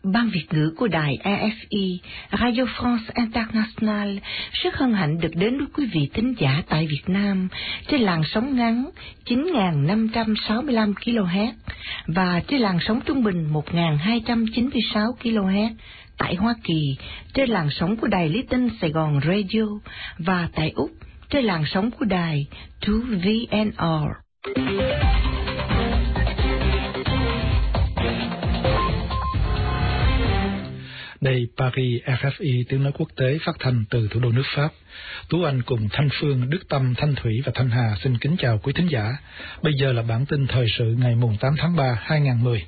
Ban Việt ngữ của đài RFI, Radio France Internationale rất hân hạnh được đến với quý vị thính giả tại Việt Nam trên làn sóng ngắn 9.565 kHz và trên làn sóng trung bình 1.296 kHz. Tại Hoa Kỳ trên làn sóng của đài Lý Tinh Sài Gòn Radio và tại Úc trên làn sóng của đài 2VNR. Đây Paris, RFI tiếng nói quốc tế phát thanh từ thủ đô nước Pháp. Tú Anh cùng Thanh Phương, Đức Tâm, Thanh Thủy và Thanh Hà xin kính chào quý thính giả. Bây giờ là bản tin thời sự ngày 8 tháng 3, 2010.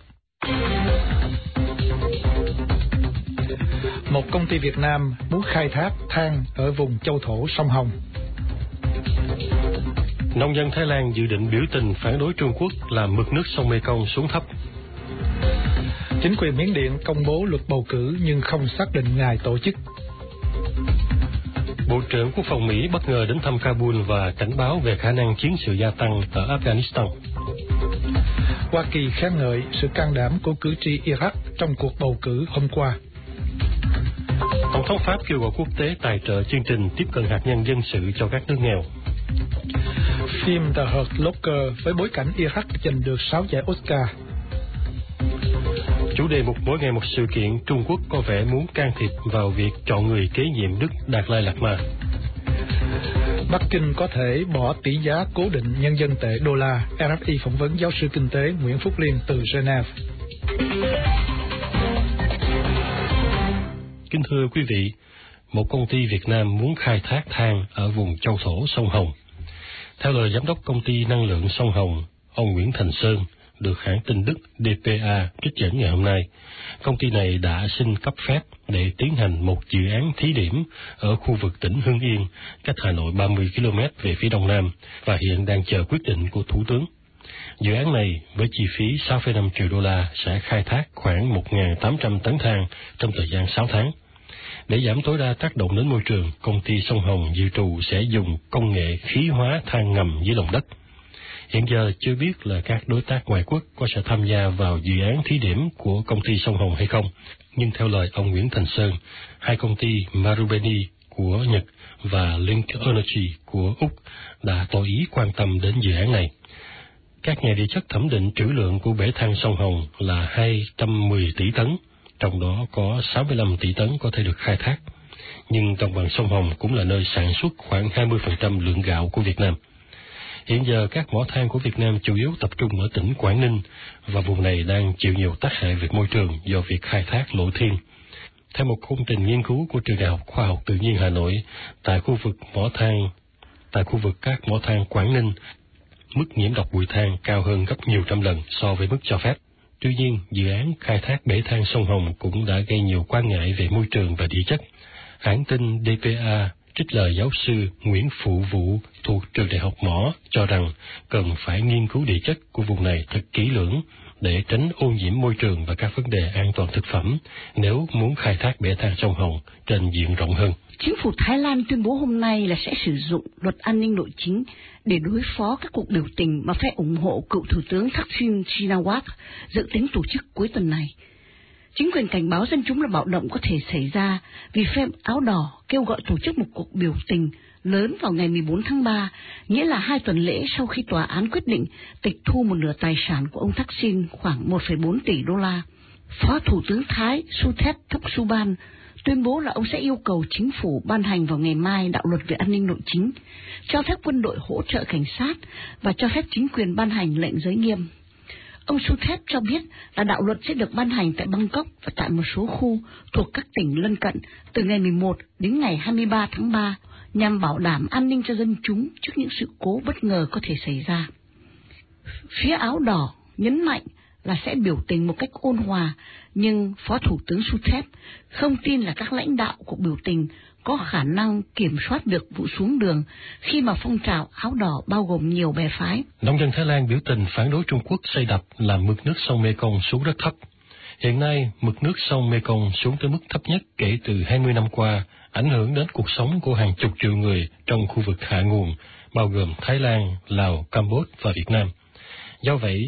Một công ty Việt Nam muốn khai thác than ở vùng châu thổ sông Hồng. Nông dân Thái Lan dự định biểu tình phản đối Trung Quốc làm mực nước sông Mekong xuống thấp. Chính quyền Miến Điện công bố luật bầu cử nhưng không xác định ngày tổ chức. Bộ trưởng Quốc phòng Mỹ bất ngờ đến thăm Kabul và cảnh báo về khả năng chiến sự gia tăng ở Afghanistan. Hoa Kỳ khen ngợi sự can đảm của cử tri Iraq trong cuộc bầu cử hôm qua. Tổng thống Pháp kêu gọi quốc tế tài trợ chương trình tiếp cận hạt nhân dân sự cho các nước nghèo. Phim The Hurt Locker với bối cảnh Iraq giành được 6 giải Oscar. Chủ đề mỗi ngày một sự kiện, Trung Quốc có vẻ muốn can thiệp vào việc chọn người kế nhiệm Đức Đạt Lai Lạt Ma. Bắc Kinh có thể bỏ tỷ giá cố định nhân dân tệ đô la. RFI phỏng vấn giáo sư kinh tế Nguyễn Phúc Liên từ Geneva. Kính thưa quý vị, một công ty Việt Nam muốn khai thác than ở vùng châu thổ sông Hồng. Theo lời giám đốc công ty năng lượng sông Hồng, ông Nguyễn Thành Sơn, được hãng tin Đức DPA trích dẫn ngày hôm nay, công ty này đã xin cấp phép để tiến hành một dự án thí điểm ở khu vực tỉnh Hưng Yên, cách Hà Nội 30 km về phía đông nam, và hiện đang chờ quyết định của Thủ tướng. Dự án này với chi phí 6,5 triệu đô la sẽ khai thác khoảng 1.800 tấn than trong thời gian 6 tháng. Để giảm tối đa tác động đến môi trường, công ty sông Hồng dự trù sẽ dùng công nghệ khí hóa than ngầm dưới lòng đất. Hiện giờ chưa biết là các đối tác ngoại quốc có sẽ tham gia vào dự án thí điểm của công ty sông Hồng hay không. Nhưng theo lời ông Nguyễn Thành Sơn, hai công ty Marubeni của Nhật và Link Energy của Úc đã tỏ ý quan tâm đến dự án này. Các nhà địa chất thẩm định trữ lượng của bể than sông Hồng là 210 tỷ tấn, trong đó có 65 tỷ tấn có thể được khai thác. Nhưng đồng bằng sông Hồng cũng là nơi sản xuất khoảng 20% lượng gạo của Việt Nam. Hiện giờ các mỏ than của Việt Nam chủ yếu tập trung ở tỉnh Quảng Ninh và vùng này đang chịu nhiều tác hại về môi trường do việc khai thác lộ thiên. Theo một công trình nghiên cứu của Trường Đại học Khoa học Tự nhiên Hà Nội, tại khu vực các mỏ than Quảng Ninh, mức nhiễm độc bụi than cao hơn gấp nhiều trăm lần so với mức cho phép. Tuy nhiên, dự án khai thác bể than sông Hồng cũng đã gây nhiều quan ngại về môi trường và địa chất. Hãng tin DPA trích lời giáo sư Nguyễn Phụ Vũ thuộc Trường Đại học Mỏ cho rằng cần phải nghiên cứu địa chất của vùng này thật kỹ lưỡng để tránh ô nhiễm môi trường và các vấn đề an toàn thực phẩm nếu muốn khai thác bể than sông Hồng trên diện rộng hơn. Chính phủ Thái Lan tuyên bố hôm nay là sẽ sử dụng luật an ninh nội chính để đối phó các cuộc biểu tình mà phe ủng hộ cựu Thủ tướng Thaksin Shinawatra dự tính tổ chức cuối tuần này. Chính quyền cảnh báo dân chúng là bạo động có thể xảy ra vì phe áo đỏ kêu gọi tổ chức một cuộc biểu tình lớn vào ngày 14 tháng 3, nghĩa là 2 tuần lễ sau khi tòa án quyết định tịch thu một nửa tài sản của ông Thaksin khoảng 1,4 tỷ đô la. Phó Thủ tướng Thái Suthep Thakksuban tuyên bố là ông sẽ yêu cầu chính phủ ban hành vào ngày mai đạo luật về an ninh nội chính, cho phép quân đội hỗ trợ cảnh sát và cho phép chính quyền ban hành lệnh giới nghiêm. Ông Suthep cho biết là đạo luật sẽ được ban hành tại Bangkok và tại một số khu thuộc các tỉnh lân cận từ ngày 11 đến ngày 23 tháng 3 nhằm bảo đảm an ninh cho dân chúng trước những sự cố bất ngờ có thể xảy ra. Phía áo đỏ nhấn mạnh là sẽ biểu tình một cách ôn hòa, nhưng Phó Thủ tướng Suthep không tin là các lãnh đạo cuộc biểu tình có khả năng kiểm soát được vụ xuống đường khi mà phong trào áo đỏ bao gồm nhiều bè phái. Nông dân Thái Lan biểu tình phản đối Trung Quốc xây đập làm mực nước sông Mekong xuống rất thấp. Hiện nay, mực nước sông Mekong xuống tới mức thấp nhất kể từ 20 năm qua, ảnh hưởng đến cuộc sống của hàng chục triệu người trong khu vực hạ nguồn, bao gồm Thái Lan, Lào, Campuchia và Việt Nam. Do vậy,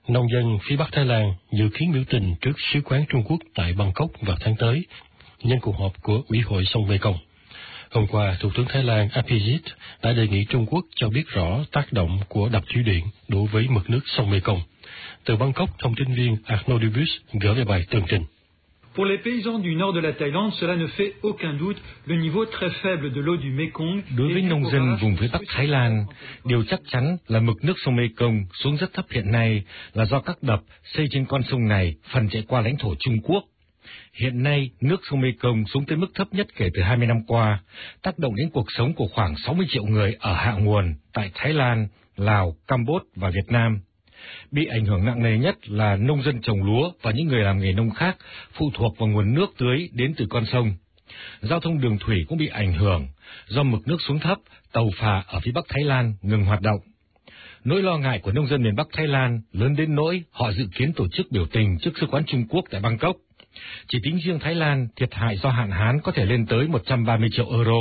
Nông dân phía Bắc Thái Lan dự kiến biểu tình trước sứ quán Trung Quốc tại Bangkok vào tháng tới, nhân cuộc họp của Ủy hội sông Mekong. Hôm qua, Thủ tướng Thái Lan Abhisit đã đề nghị Trung Quốc cho biết rõ tác động của đập thủy điện đối với mực nước sông Mekong. Từ Bangkok, thông tin viên Arnaud Dubus gửi về bài tường trình. Pour les paysans du nord de la Thaïlande, cela ne fait aucun doute, le niveau très faible de l'eau du Mekong. Đối với nông dân vùng phía Bắc Thái Lan, điều chắc chắn là mực nước sông Mekong xuống rất thấp hiện nay là do các đập xây trên con sông này phần chạy qua lãnh thổ Trung Quốc. Hiện nay, nước sông Mekong xuống tới mức thấp nhất kể từ 20 năm qua, tác động đến cuộc sống của khoảng 60 triệu người ở hạ nguồn tại Thái Lan, Lào, Campuchia và Việt Nam. Bị ảnh hưởng nặng nề nhất là nông dân trồng lúa và những người làm nghề nông khác phụ thuộc vào nguồn nước tưới đến từ con sông. Giao thông đường thủy cũng bị ảnh hưởng, do mực nước xuống thấp, tàu phà ở phía Bắc Thái Lan ngừng hoạt động. Nỗi lo ngại của nông dân miền Bắc Thái Lan lớn đến nỗi họ dự kiến tổ chức biểu tình trước sứ quán Trung Quốc tại Bangkok. Chỉ tính riêng Thái Lan, thiệt hại do hạn hán có thể lên tới 130 triệu euro.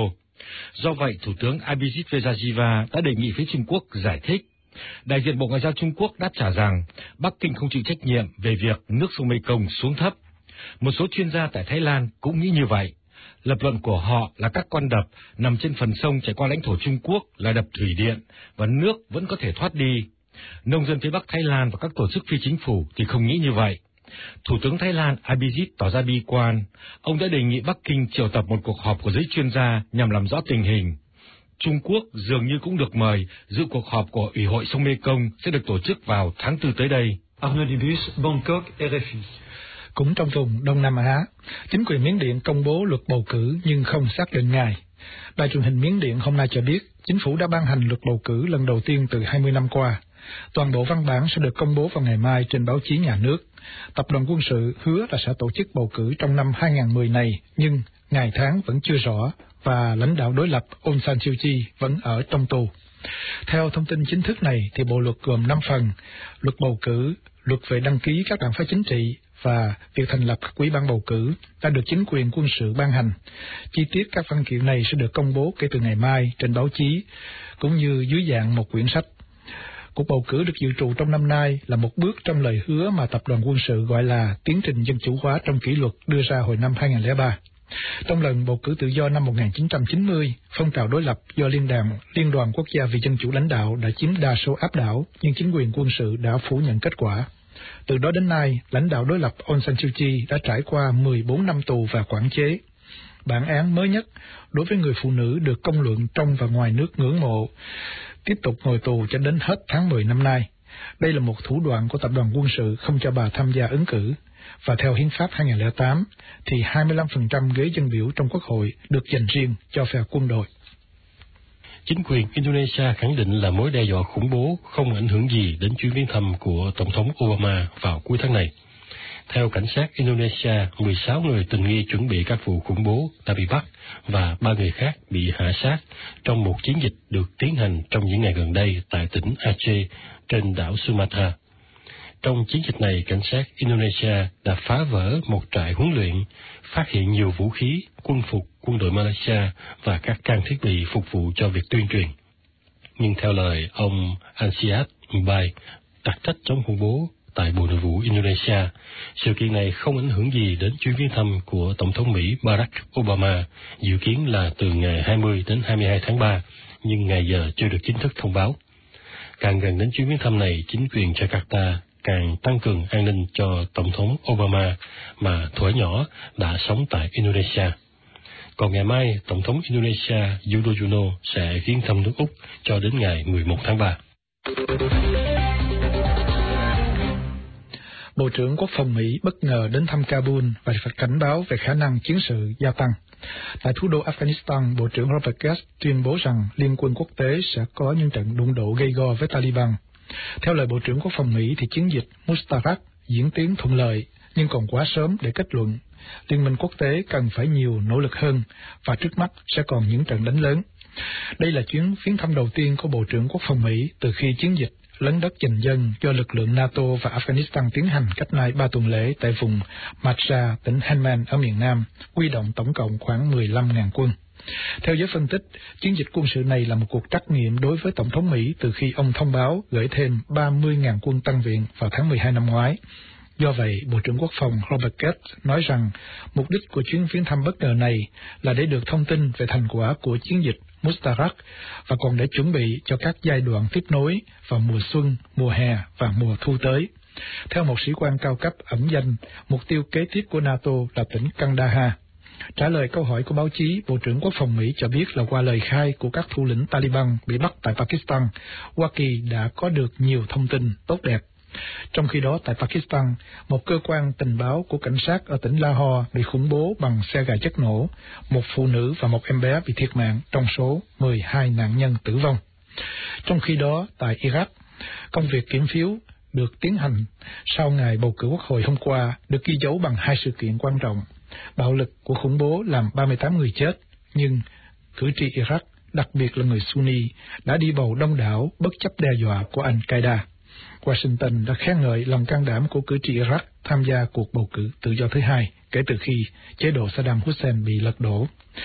Do vậy, Thủ tướng Abhisit Vejjajiva đã đề nghị phía Trung Quốc giải thích. Đại diện Bộ Ngoại giao Trung Quốc đáp trả rằng Bắc Kinh không chịu trách nhiệm về việc nước sông Mekong xuống thấp. Một số chuyên gia tại Thái Lan cũng nghĩ như vậy. Lập luận của họ là các con đập nằm trên phần sông chảy qua lãnh thổ Trung Quốc là đập thủy điện và nước vẫn có thể thoát đi. Nông dân phía Bắc Thái Lan và các tổ chức phi chính phủ thì không nghĩ như vậy. Thủ tướng Thái Lan Abhisit tỏ ra bi quan. Ông đã đề nghị Bắc Kinh triệu tập một cuộc họp của giới chuyên gia nhằm làm rõ tình hình. Trung Quốc dường như cũng được mời dự cuộc họp của Ủy hội sông Mekong sẽ được tổ chức vào tháng 4 tới đây. Arnaud Dubus, Bangkok, RFI. Cũng trong vùng Đông Nam Á, chính quyền Miến Điện công bố luật bầu cử nhưng không xác định ngày. Đài truyền hình Miến Điện hôm nay cho biết chính phủ đã ban hành luật bầu cử lần đầu tiên từ 20 năm qua. Toàn bộ văn bản sẽ được công bố vào ngày mai trên báo chí nhà nước. Tập đoàn quân sự hứa là sẽ tổ chức bầu cử trong năm 2010 này, nhưng ngày tháng vẫn chưa rõ và lãnh đạo đối lập Aung San Suu Kyi vẫn ở trong tù. Theo thông tin chính thức này, thì bộ luật gồm 5 phần: luật bầu cử, luật về đăng ký các đảng phái chính trị và việc thành lập các ủy ban bầu cử đã được chính quyền quân sự ban hành. Chi tiết các văn kiện này sẽ được công bố kể từ ngày mai trên báo chí, cũng như dưới dạng một quyển sách. Cuộc bầu cử được dự trù trong năm nay là một bước trong lời hứa mà tập đoàn quân sự gọi là tiến trình dân chủ hóa trong kỷ luật đưa ra hồi năm 2003. Trong lần bầu cử tự do năm 1990, phong trào đối lập do Liên đoàn Quốc gia vì Dân chủ lãnh đạo đã chiếm đa số áp đảo, nhưng chính quyền quân sự đã phủ nhận kết quả. Từ đó đến nay, lãnh đạo đối lập Aung San Suu Kyi đã trải qua 14 năm tù và quản chế. Bản án mới nhất đối với người phụ nữ được công luận trong và ngoài nước ngưỡng mộ, tiếp tục ngồi tù cho đến hết tháng 10 năm nay. Đây là một thủ đoạn của tập đoàn quân sự không cho bà tham gia ứng cử. Và theo Hiến pháp 2008, thì 25% ghế dân biểu trong Quốc hội được dành riêng cho phe quân đội. Chính quyền Indonesia khẳng định là mối đe dọa khủng bố không ảnh hưởng gì đến chuyến viếng thăm của Tổng thống Obama vào cuối tháng này. Theo cảnh sát Indonesia, 16 người tình nghi chuẩn bị các vụ khủng bố đã bị bắt và 3 người khác bị hạ sát trong một chiến dịch được tiến hành trong những ngày gần đây tại tỉnh Aceh trên đảo Sumatra. Trong chiến dịch này, cảnh sát Indonesia đã phá vỡ một trại huấn luyện, phát hiện nhiều vũ khí, quân phục, quân đội Malaysia và các trang thiết bị phục vụ cho việc tuyên truyền. Nhưng theo lời ông Ansiat Mbai, đặc trách chống khủng bố tại Bộ Nội vụ Indonesia, sự kiện này không ảnh hưởng gì đến chuyến viếng thăm của Tổng thống Mỹ Barack Obama, dự kiến là từ ngày 20 đến 22 tháng 3, nhưng ngày giờ chưa được chính thức thông báo. Càng gần đến chuyến viếng thăm này, chính quyền Jakarta càng tăng cường an ninh cho Tổng thống Obama mà thuở nhỏ đã sống tại Indonesia. Còn ngày mai, Tổng thống Indonesia Yudhoyono sẽ viếng thăm nước Úc cho đến ngày 11 tháng 3. Bộ trưởng Quốc phòng Mỹ bất ngờ đến thăm Kabul và phải cảnh báo về khả năng chiến sự gia tăng. Tại thủ đô Afghanistan, Bộ trưởng Robert Gates tuyên bố rằng liên quân quốc tế sẽ có những trận đụng độ gay go với Taliban. Theo lời Bộ trưởng Quốc phòng Mỹ thì chiến dịch Mustarak diễn tiến thuận lợi, nhưng còn quá sớm để kết luận. Liên minh quốc tế cần phải nhiều nỗ lực hơn và trước mắt sẽ còn những trận đánh lớn. Đây là chuyến viếng thăm đầu tiên của Bộ trưởng Quốc phòng Mỹ từ khi chiến dịch lấn đất giành dân do lực lượng NATO và Afghanistan tiến hành cách nay 3 tuần lễ tại vùng Madra, tỉnh Helmand ở miền Nam, huy động tổng cộng khoảng 15.000 quân. Theo giới phân tích, chiến dịch quân sự này là một cuộc trắc nghiệm đối với Tổng thống Mỹ từ khi ông thông báo gửi thêm 30.000 quân tăng viện vào tháng 12 năm ngoái. Do vậy, Bộ trưởng Quốc phòng Robert Gates nói rằng mục đích của chuyến viếng thăm bất ngờ này là để được thông tin về thành quả của chiến dịch Mustarak và còn để chuẩn bị cho các giai đoạn tiếp nối vào mùa xuân, mùa hè và mùa thu tới. Theo một sĩ quan cao cấp ẩn danh, mục tiêu kế tiếp của NATO là tỉnh Kandahar. Trả lời câu hỏi của báo chí, Bộ trưởng Quốc phòng Mỹ cho biết là qua lời khai của các thủ lĩnh Taliban bị bắt tại Pakistan, Hoa Kỳ đã có được nhiều thông tin tốt đẹp. Trong khi đó, tại Pakistan, một cơ quan tình báo của cảnh sát ở tỉnh Lahore bị khủng bố bằng xe gài chất nổ, một phụ nữ và một em bé bị thiệt mạng trong số 12 nạn nhân tử vong. Trong khi đó, tại Iraq, công việc kiểm phiếu được tiến hành sau ngày bầu cử quốc hội hôm qua được ghi dấu bằng hai sự kiện quan trọng. Bạo lực của khủng bố làm 38 người chết, nhưng cử tri Iraq, đặc biệt là người Sunni, đã đi bầu đông đảo bất chấp đe dọa của Al-Qaeda. Washington đã khen ngợi lòng can đảm của cử tri Iraq tham gia cuộc bầu cử tự do thứ hai kể từ khi chế độ Saddam Hussein bị lật đổ.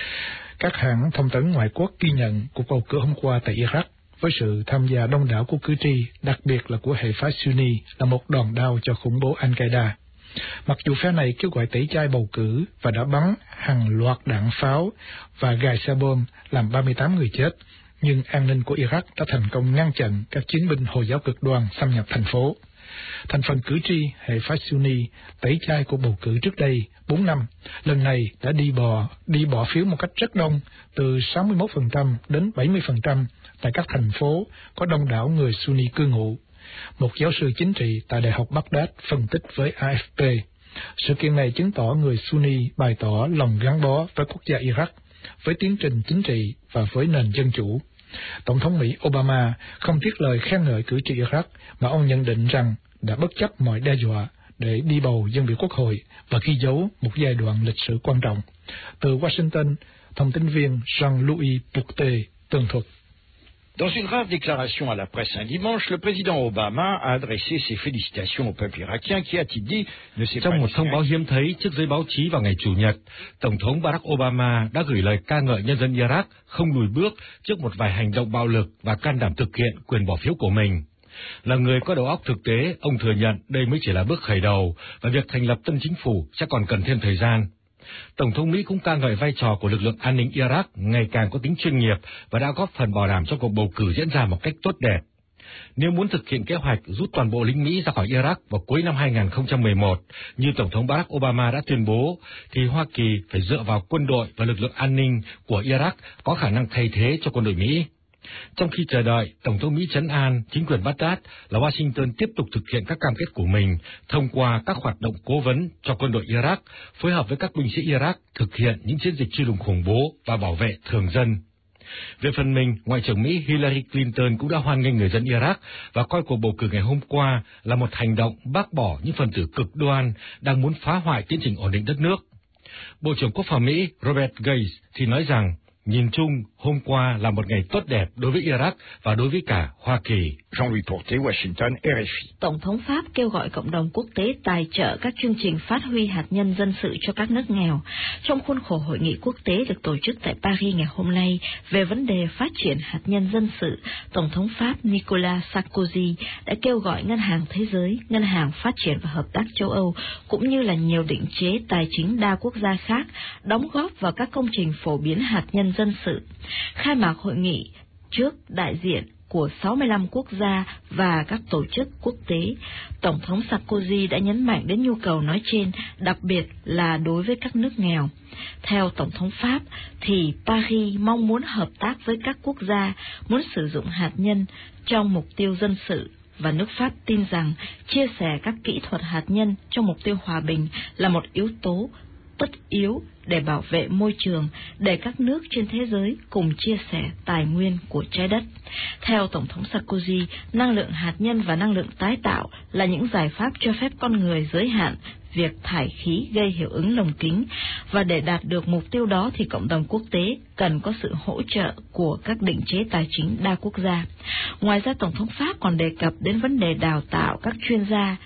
Các hãng thông tấn ngoại quốc ghi nhận cuộc bầu cử hôm qua tại Iraq với sự tham gia đông đảo của cử tri, đặc biệt là của hệ phái Sunni, là một đòn đau cho khủng bố Al-Qaeda. Mặc dù phe này kêu gọi tẩy chay bầu cử và đã bắn hàng loạt đạn pháo và gài xe bom làm 38 người chết, nhưng an ninh của Iraq đã thành công ngăn chặn các chiến binh Hồi giáo cực đoan xâm nhập thành phố. Thành phần cử tri hệ phái Sunni tẩy chay cuộc bầu cử trước đây 4 năm, lần này đã đi bỏ phiếu một cách rất đông, từ 61% đến 70% tại các thành phố có đông đảo người Sunni cư ngụ. Một giáo sư chính trị tại Đại học Baghdad phân tích với AFP, sự kiện này chứng tỏ người Sunni bày tỏ lòng gắn bó với quốc gia Iraq, với tiến trình chính trị và với nền dân chủ. Tổng thống Mỹ Obama không tiếc lời khen ngợi cử tri Iraq, mà ông nhận định rằng đã bất chấp mọi đe dọa để đi bầu dân biểu quốc hội và ghi dấu một giai đoạn lịch sử quan trọng. Từ Washington, thông tin viên Jean-Louis Bourté tường thuật. Dans une rare déclaration à la presse un dimanche, le président Obama a adressé ses félicitations au peuple irakien qui, a-t-il dit, ne s'est pas... Trong một thông báo hiếm thấy trước giới báo chí vào ngày Chủ nhật, Tổng thống Barack Obama đã gửi lời ca ngợi nhân dân Iraq không lùi bước trước một vài hành động bạo lực và can đảm thực hiện quyền bỏ phiếu của mình. Là người có đầu óc thực tế, ông thừa nhận đây mới chỉ là bước khởi đầu và việc thành lập tân chính phủ sẽ còn cần thêm thời gian. Tổng thống Mỹ cũng ca ngợi vai trò của lực lượng an ninh Iraq ngày càng có tính chuyên nghiệp và đã góp phần bảo đảm cho cuộc bầu cử diễn ra một cách tốt đẹp. Nếu muốn thực hiện kế hoạch rút toàn bộ lính Mỹ ra khỏi Iraq vào cuối năm 2011, như Tổng thống Barack Obama đã tuyên bố, thì Hoa Kỳ phải dựa vào quân đội và lực lượng an ninh của Iraq có khả năng thay thế cho quân đội Mỹ. Trong khi chờ đợi Tổng thống Mỹ trấn an chính quyền Baghdad là Washington tiếp tục thực hiện các cam kết của mình thông qua các hoạt động cố vấn cho quân đội Iraq, phối hợp với các binh sĩ Iraq thực hiện những chiến dịch truy lùng khủng bố và bảo vệ thường dân. Về phần mình, Ngoại trưởng Mỹ Hillary Clinton cũng đã hoan nghênh người dân Iraq và coi cuộc bầu cử ngày hôm qua là một hành động bác bỏ những phần tử cực đoan đang muốn phá hoại tiến trình ổn định đất nước. Bộ trưởng Quốc phòng Mỹ Robert Gates thì nói rằng, nhìn chung, hôm qua là một ngày tốt đẹp đối với Iraq và đối với cả Hoa Kỳ. Jean-Louis Bourté, Washington, RFI. Tổng thống Pháp kêu gọi cộng đồng quốc tế tài trợ các chương trình phát huy hạt nhân dân sự cho các nước nghèo. Trong khuôn khổ hội nghị quốc tế được tổ chức tại Paris ngày hôm nay về vấn đề phát triển hạt nhân dân sự, Tổng thống Pháp Nicolas Sarkozy đã kêu gọi Ngân hàng Thế giới, Ngân hàng Phát triển và Hợp tác châu Âu cũng như là nhiều định chế tài chính đa quốc gia khác đóng góp vào các công trình phổ biến hạt nhân dân sự. Khai mạc hội nghị trước đại diện của 65 quốc gia và các tổ chức quốc tế, Tổng thống Sarkozy đã nhấn mạnh đến nhu cầu nói trên, đặc biệt là đối với các nước nghèo. Theo Tổng thống Pháp, thì Paris mong muốn hợp tác với các quốc gia muốn sử dụng hạt nhân trong mục tiêu dân sự, và nước Pháp tin rằng chia sẻ các kỹ thuật hạt nhân trong mục tiêu hòa bình là một yếu tố tất yếu để bảo vệ môi trường, để các nước trên thế giới cùng chia sẻ tài nguyên của trái đất. Theo Tổng thống Sarkozy, năng lượng hạt nhân và năng lượng tái tạo là những giải pháp cho phép con người giới hạn việc thải khí gây hiệu ứng lồng kính, và để đạt được mục tiêu đó thì cộng đồng quốc tế cần có sự hỗ trợ của các định chế tài chính đa quốc gia. Ngoài ra, Tổng thống Pháp còn đề cập đến vấn đề đào tạo các chuyên gia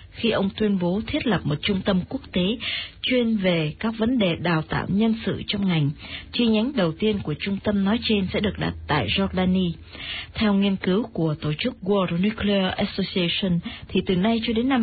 khi ông tuyên bố thiết lập một trung tâm quốc tế chuyên về các vấn đề đào tạo nhân sự trong ngành. Chi nhánh đầu tiên của trung tâm nói trên sẽ được đặt tại Jordani. Theo nghiên cứu của tổ chức World Nuclear Association, thì từ nay cho đến năm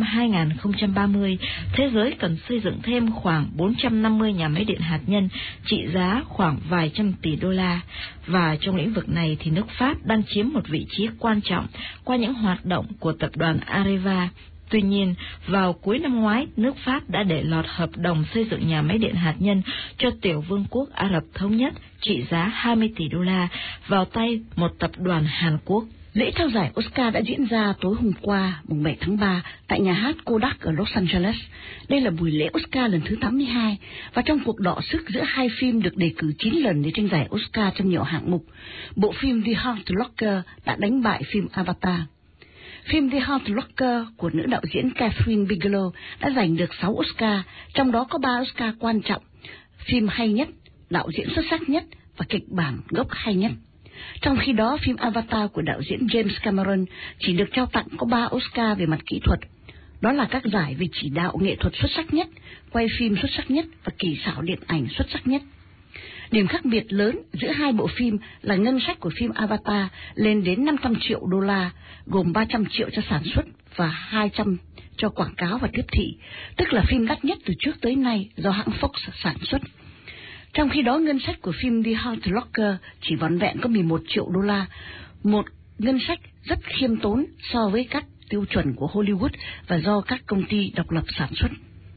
2030, thế giới cần xây dựng thêm khoảng 450 nhà máy điện hạt nhân trị giá khoảng vài trăm tỷ đô la. Và trong lĩnh vực này thì nước Pháp đang chiếm một vị trí quan trọng qua những hoạt động của tập đoàn Areva. Tuy nhiên, vào cuối năm ngoái, nước Pháp đã để lọt hợp đồng xây dựng nhà máy điện hạt nhân cho Tiểu Vương quốc Ả Rập Thống Nhất trị giá 20 tỷ đô la vào tay một tập đoàn Hàn Quốc. Lễ trao giải Oscar đã diễn ra tối hôm qua, mùng 7 tháng 3, tại nhà hát Kodak ở Los Angeles. Đây là buổi lễ Oscar lần thứ 82, và trong cuộc đọ sức giữa hai phim được đề cử 9 lần để tranh giải Oscar trong nhiều hạng mục, bộ phim The Hurt Locker đã đánh bại phim Avatar. Phim The Hurt Locker của nữ đạo diễn Catherine Bigelow đã giành được 6 Oscar, trong đó có 3 Oscar quan trọng: phim hay nhất, đạo diễn xuất sắc nhất và kịch bản gốc hay nhất. Trong khi đó, phim Avatar của đạo diễn James Cameron chỉ được trao tặng có 3 Oscar về mặt kỹ thuật. Đó là các giải về chỉ đạo nghệ thuật xuất sắc nhất, quay phim xuất sắc nhất và kỳ xảo điện ảnh xuất sắc nhất. Điểm khác biệt lớn giữa hai bộ phim là ngân sách của phim Avatar lên đến 500 triệu đô la, gồm 300 triệu cho sản xuất và 200 cho quảng cáo và tiếp thị, tức là phim đắt nhất từ trước tới nay do hãng Fox sản xuất. Trong khi đó, ngân sách của phim The Hurt Locker chỉ vỏn vẹn có 11 triệu đô la, một ngân sách rất khiêm tốn so với các tiêu chuẩn của Hollywood và do các công ty độc lập sản xuất.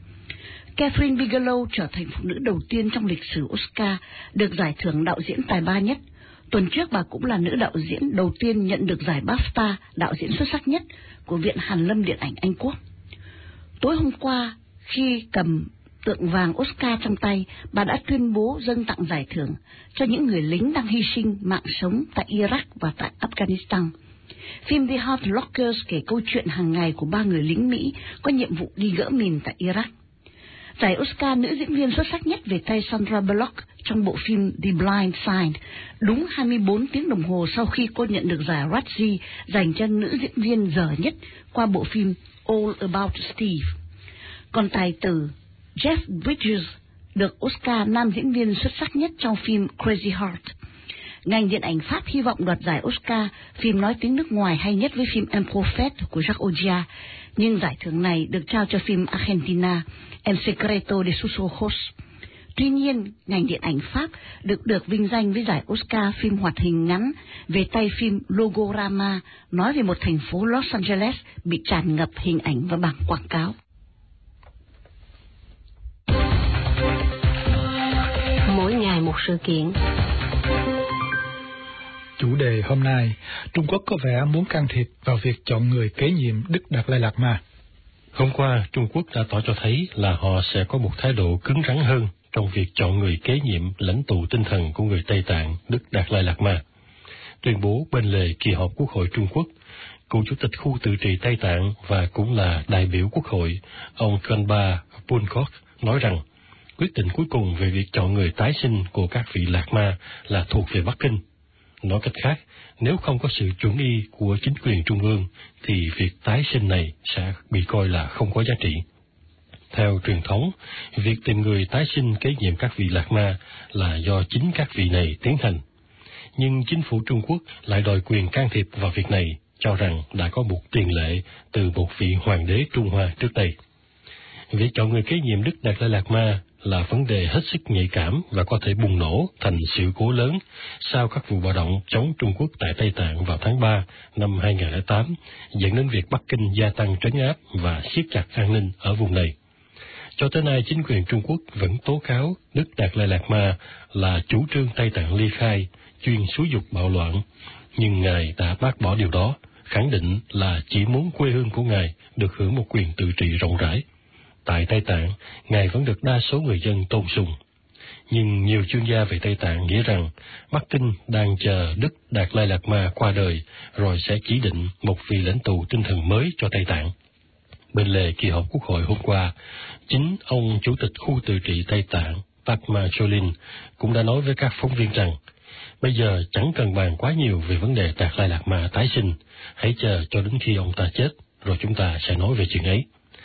Catherine Bigelow trở thành phụ nữ đầu tiên trong lịch sử Oscar được giải thưởng đạo diễn tài ba nhất. Tuần trước, bà cũng là nữ đạo diễn đầu tiên nhận được giải BAFTA đạo diễn xuất sắc nhất của Viện Hàn lâm Điện ảnh Anh Quốc. Tối hôm qua, khi cầm tượng vàng Oscar trong tay, bà đã tuyên bố dâng tặng giải thưởng cho những người lính đang hy sinh mạng sống tại Iraq và tại Afghanistan. Phim The Hurt Locker kể câu chuyện hàng ngày của 3 người lính Mỹ có nhiệm vụ đi gỡ mìn tại Iraq. Giải Oscar nữ diễn viên xuất sắc nhất về tay Sandra Bullock trong bộ phim The Blind Side, đúng 24 tiếng đồng hồ sau khi cô nhận được giải Razzie dành cho nữ diễn viên dở nhất qua bộ phim All About Steve. Còn tài tử Jeff Bridges được Oscar nam diễn viên xuất sắc nhất trong phim Crazy Heart. Ngành điện ảnh Pháp hy vọng đoạt giải Oscar phim nói tiếng nước ngoài hay nhất với phim Imperfect của Jacques Audiard, nhưng giải thưởng này được trao cho phim Argentina El Secreto de sus Ojos. Tuy nhiên, ngành điện ảnh Pháp được vinh danh với giải Oscar phim hoạt hình ngắn về tay phim Logorama, nói về một thành phố Los Angeles bị tràn ngập hình ảnh và bảng quảng cáo. Mỗi ngày một sự kiện. Chủ đề hôm nay, Trung Quốc có vẻ muốn can thiệp vào việc chọn người kế nhiệm Đức Đạt Lai Lạt Ma. Hôm qua, Trung Quốc đã tỏ cho thấy là họ sẽ có một thái độ cứng rắn hơn trong việc chọn người kế nhiệm lãnh tụ tinh thần của người Tây Tạng Đức Đạt Lai Lạt Ma. Tuyên bố bên lề kỳ họp Quốc hội Trung Quốc, cựu chủ tịch khu tự trị Tây Tạng và cũng là đại biểu Quốc hội, ông Khenpa Phuongkot nói rằng quyết định cuối cùng về việc chọn người tái sinh của các vị Lạt Ma là thuộc về Bắc Kinh. Nói cách khác, nếu không có sự chuẩn y của chính quyền trung ương, thì việc tái sinh này sẽ bị coi là không có giá trị. Theo truyền thống, việc tìm người tái sinh kế nhiệm các vị Lạt Ma là do chính các vị này tiến hành. Nhưng chính phủ Trung Quốc lại đòi quyền can thiệp vào việc này, cho rằng đã có một tiền lệ từ một vị hoàng đế Trung Hoa trước đây. Việc chọn người kế nhiệm Đức Đạt Lai Lạt Ma là vấn đề hết sức nhạy cảm và có thể bùng nổ thành sự cố lớn sau các vụ bạo động chống Trung Quốc tại Tây Tạng vào tháng 3 năm 2008, dẫn đến việc Bắc Kinh gia tăng trấn áp và siết chặt an ninh ở vùng này. Cho tới nay, chính quyền Trung Quốc vẫn tố cáo Đức Đạt Lai Lạt Ma là chủ trương Tây Tạng ly khai, chuyên xúi dục bạo loạn, nhưng Ngài đã bác bỏ điều đó, khẳng định là chỉ muốn quê hương của Ngài được hưởng một quyền tự trị rộng rãi. Tại Tây Tạng, Ngài vẫn được đa số người dân tôn sùng. Nhưng nhiều chuyên gia về Tây Tạng nghĩ rằng Bắc Kinh đang chờ Đức Đạt Lai Lạt Ma qua đời rồi sẽ chỉ định một vị lãnh tụ tinh thần mới cho Tây Tạng. Bên lề kỳ họp Quốc hội hôm qua, chính ông Chủ tịch khu tự trị Tây Tạng Padma Cholin cũng đã nói với các phóng viên rằng bây giờ chẳng cần bàn quá nhiều về vấn đề Đạt Lai Lạt Ma tái sinh, hãy chờ cho đến khi ông ta chết rồi chúng ta sẽ nói về chuyện ấy.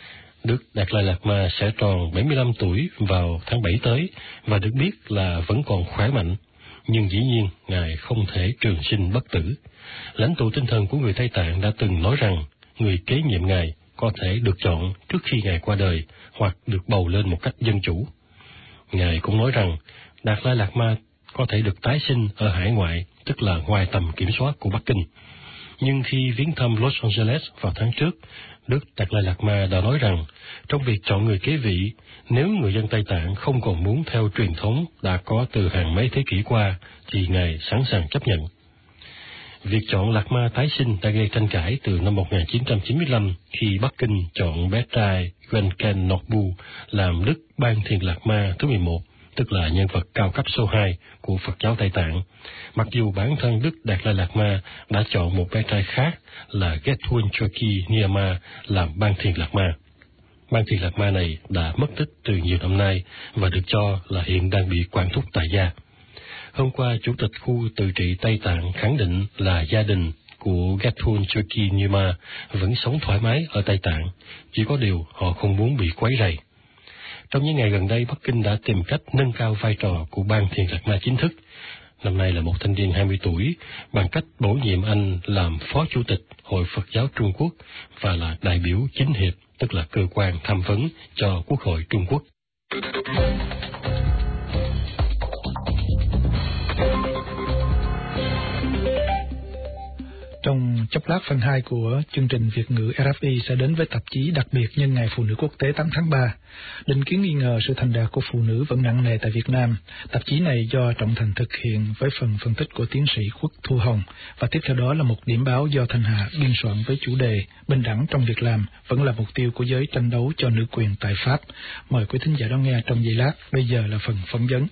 Đức Đạt Lai Lạt Ma sẽ tròn 75 tuổi vào tháng 7 tới và được biết là vẫn còn khỏe mạnh. Nhưng dĩ nhiên, Ngài không thể trường sinh bất tử. Lãnh tụ tinh thần của người Tây Tạng đã từng nói rằng người kế nhiệm Ngài có thể được chọn trước khi Ngài qua đời hoặc được bầu lên một cách dân chủ. Ngài cũng nói rằng Đạt Lai Lạt Ma có thể được tái sinh ở hải ngoại, tức là ngoài tầm kiểm soát của Bắc Kinh. Nhưng khi viếng thăm Los Angeles vào tháng trước, Đức Đạt Lai Lạt Ma đã nói rằng trong việc chọn người kế vị, nếu người dân Tây Tạng không còn muốn theo truyền thống đã có từ hàng mấy thế kỷ qua, thì Ngài sẵn sàng chấp nhận. Việc chọn Lạt Ma tái sinh đã gây tranh cãi từ năm 1995 khi Bắc Kinh chọn bé trai Wenken Nokbu làm Đức Ban Thiền Lạt Ma thứ 11, tức là nhân vật cao cấp số 2 của Phật giáo Tây Tạng, mặc dù bản thân Đức Đạt Lai Lạt Ma đã chọn một bé trai khác là Gethun Choki Nyama làm Ban Thiền Lạt Ma. Ban Thiền Lạt Ma này đã mất tích từ nhiều năm nay và được cho là hiện đang bị quản thúc tại gia. Hôm qua, Chủ tịch khu tự trị Tây Tạng khẳng định là gia đình của Gethun Choki Nyama vẫn sống thoải mái ở Tây Tạng, chỉ có điều họ không muốn bị quấy rầy. Trong những ngày gần đây, Bắc Kinh đã tìm cách nâng cao vai trò của Ban Thiền Lạt Ma chính thức. Năm nay là một thanh niên 20 tuổi, bằng cách bổ nhiệm anh làm Phó Chủ tịch Hội Phật giáo Trung Quốc và là đại biểu chính hiệp, tức là cơ quan tham vấn cho Quốc hội Trung Quốc. Trong chốc lát, phần 2 của chương trình Việt ngữ RFI sẽ đến với tạp chí đặc biệt nhân ngày Phụ nữ Quốc tế 8 tháng 3. Định kiến nghi ngờ sự thành đạt của phụ nữ vẫn nặng nề tại Việt Nam. Tạp chí này do Trọng Thành thực hiện với phần phân tích của tiến sĩ Khuất Thu Hồng. Và tiếp theo đó là một điểm báo do Thanh Hà biên soạn với chủ đề Bình đẳng trong việc làm vẫn là mục tiêu của giới tranh đấu cho nữ quyền tại Pháp. Mời quý thính giả đón nghe trong giây lát. Bây giờ là phần phỏng vấn.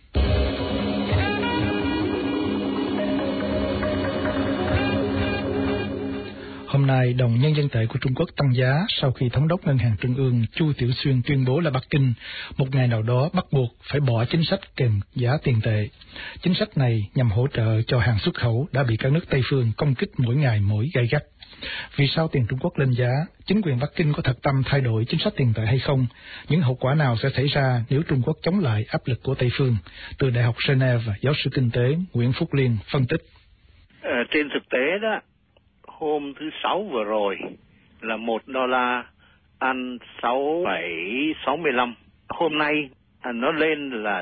Hôm nay, đồng nhân dân tệ của Trung Quốc tăng giá sau khi Thống đốc Ngân hàng Trung ương Chu Tiểu Xuyên tuyên bố là Bắc Kinh một ngày nào đó bắt buộc phải bỏ chính sách kèm giá tiền tệ. Chính sách này nhằm hỗ trợ cho hàng xuất khẩu đã bị các nước Tây phương công kích mỗi ngày mỗi gay gắt. Vì sao tiền Trung Quốc lên giá? Chính quyền Bắc Kinh có thật tâm thay đổi chính sách tiền tệ hay không? Những hậu quả nào sẽ xảy ra nếu Trung Quốc chống lại áp lực của Tây phương? Từ Đại học Geneva, giáo sư kinh tế Nguyễn Phúc Liên phân tích. Trên thực tế đó, hôm thứ Sáu vừa rồi là $1 ăn 6,65. Hôm nay nó lên là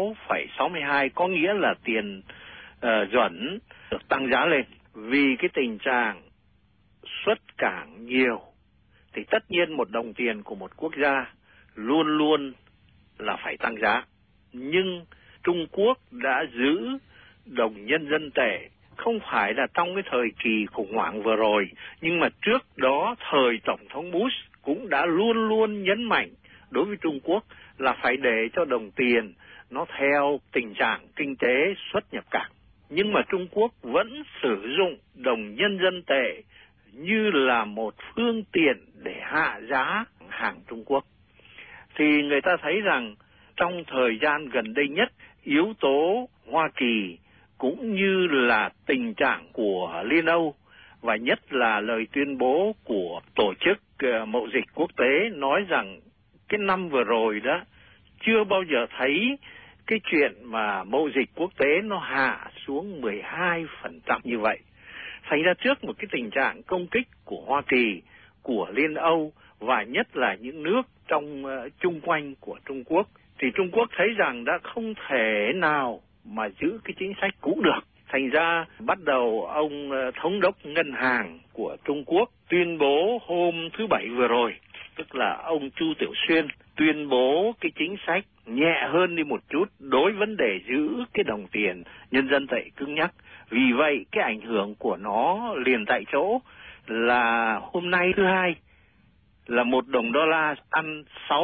6,62, có nghĩa là tiền chuẩn được tăng giá lên. Vì cái tình trạng xuất cảng nhiều thì tất nhiên một đồng tiền của một quốc gia luôn luôn là phải tăng giá. Nhưng Trung Quốc đã giữ đồng nhân dân tệ không phải là trong cái thời kỳ khủng hoảng vừa rồi, nhưng mà trước đó thời Tổng thống Bush cũng đã luôn luôn nhấn mạnh đối với Trung Quốc là phải để cho đồng tiền nó theo tình trạng kinh tế xuất nhập cảng. Nhưng mà Trung Quốc vẫn sử dụng đồng nhân dân tệ như là một phương tiện để hạ giá hàng Trung Quốc. Thì người ta thấy rằng trong thời gian gần đây nhất, yếu tố Hoa Kỳ cũng như là tình trạng của Liên Âu và nhất là lời tuyên bố của Tổ chức Mậu dịch Quốc tế nói rằng cái năm vừa rồi đó chưa bao giờ thấy cái chuyện mà mậu dịch quốc tế nó hạ xuống 12% như vậy. Thành ra trước một cái tình trạng công kích của Hoa Kỳ, của Liên Âu và nhất là những nước trong chung quanh của Trung Quốc, thì Trung Quốc thấy rằng đã không thể nào mà giữ cái chính sách cũ được. Thành ra bắt đầu ông thống đốc ngân hàng của Trung Quốc tuyên bố hôm thứ Bảy vừa rồi, tức là ông Chu Tiểu Xuyên tuyên bố cái chính sách nhẹ hơn đi một chút đối vấn đề giữ cái đồng tiền nhân dân tệ cứng nhắc. Vì vậy cái ảnh hưởng của nó liền tại chỗ là hôm nay thứ Hai là $1 ăn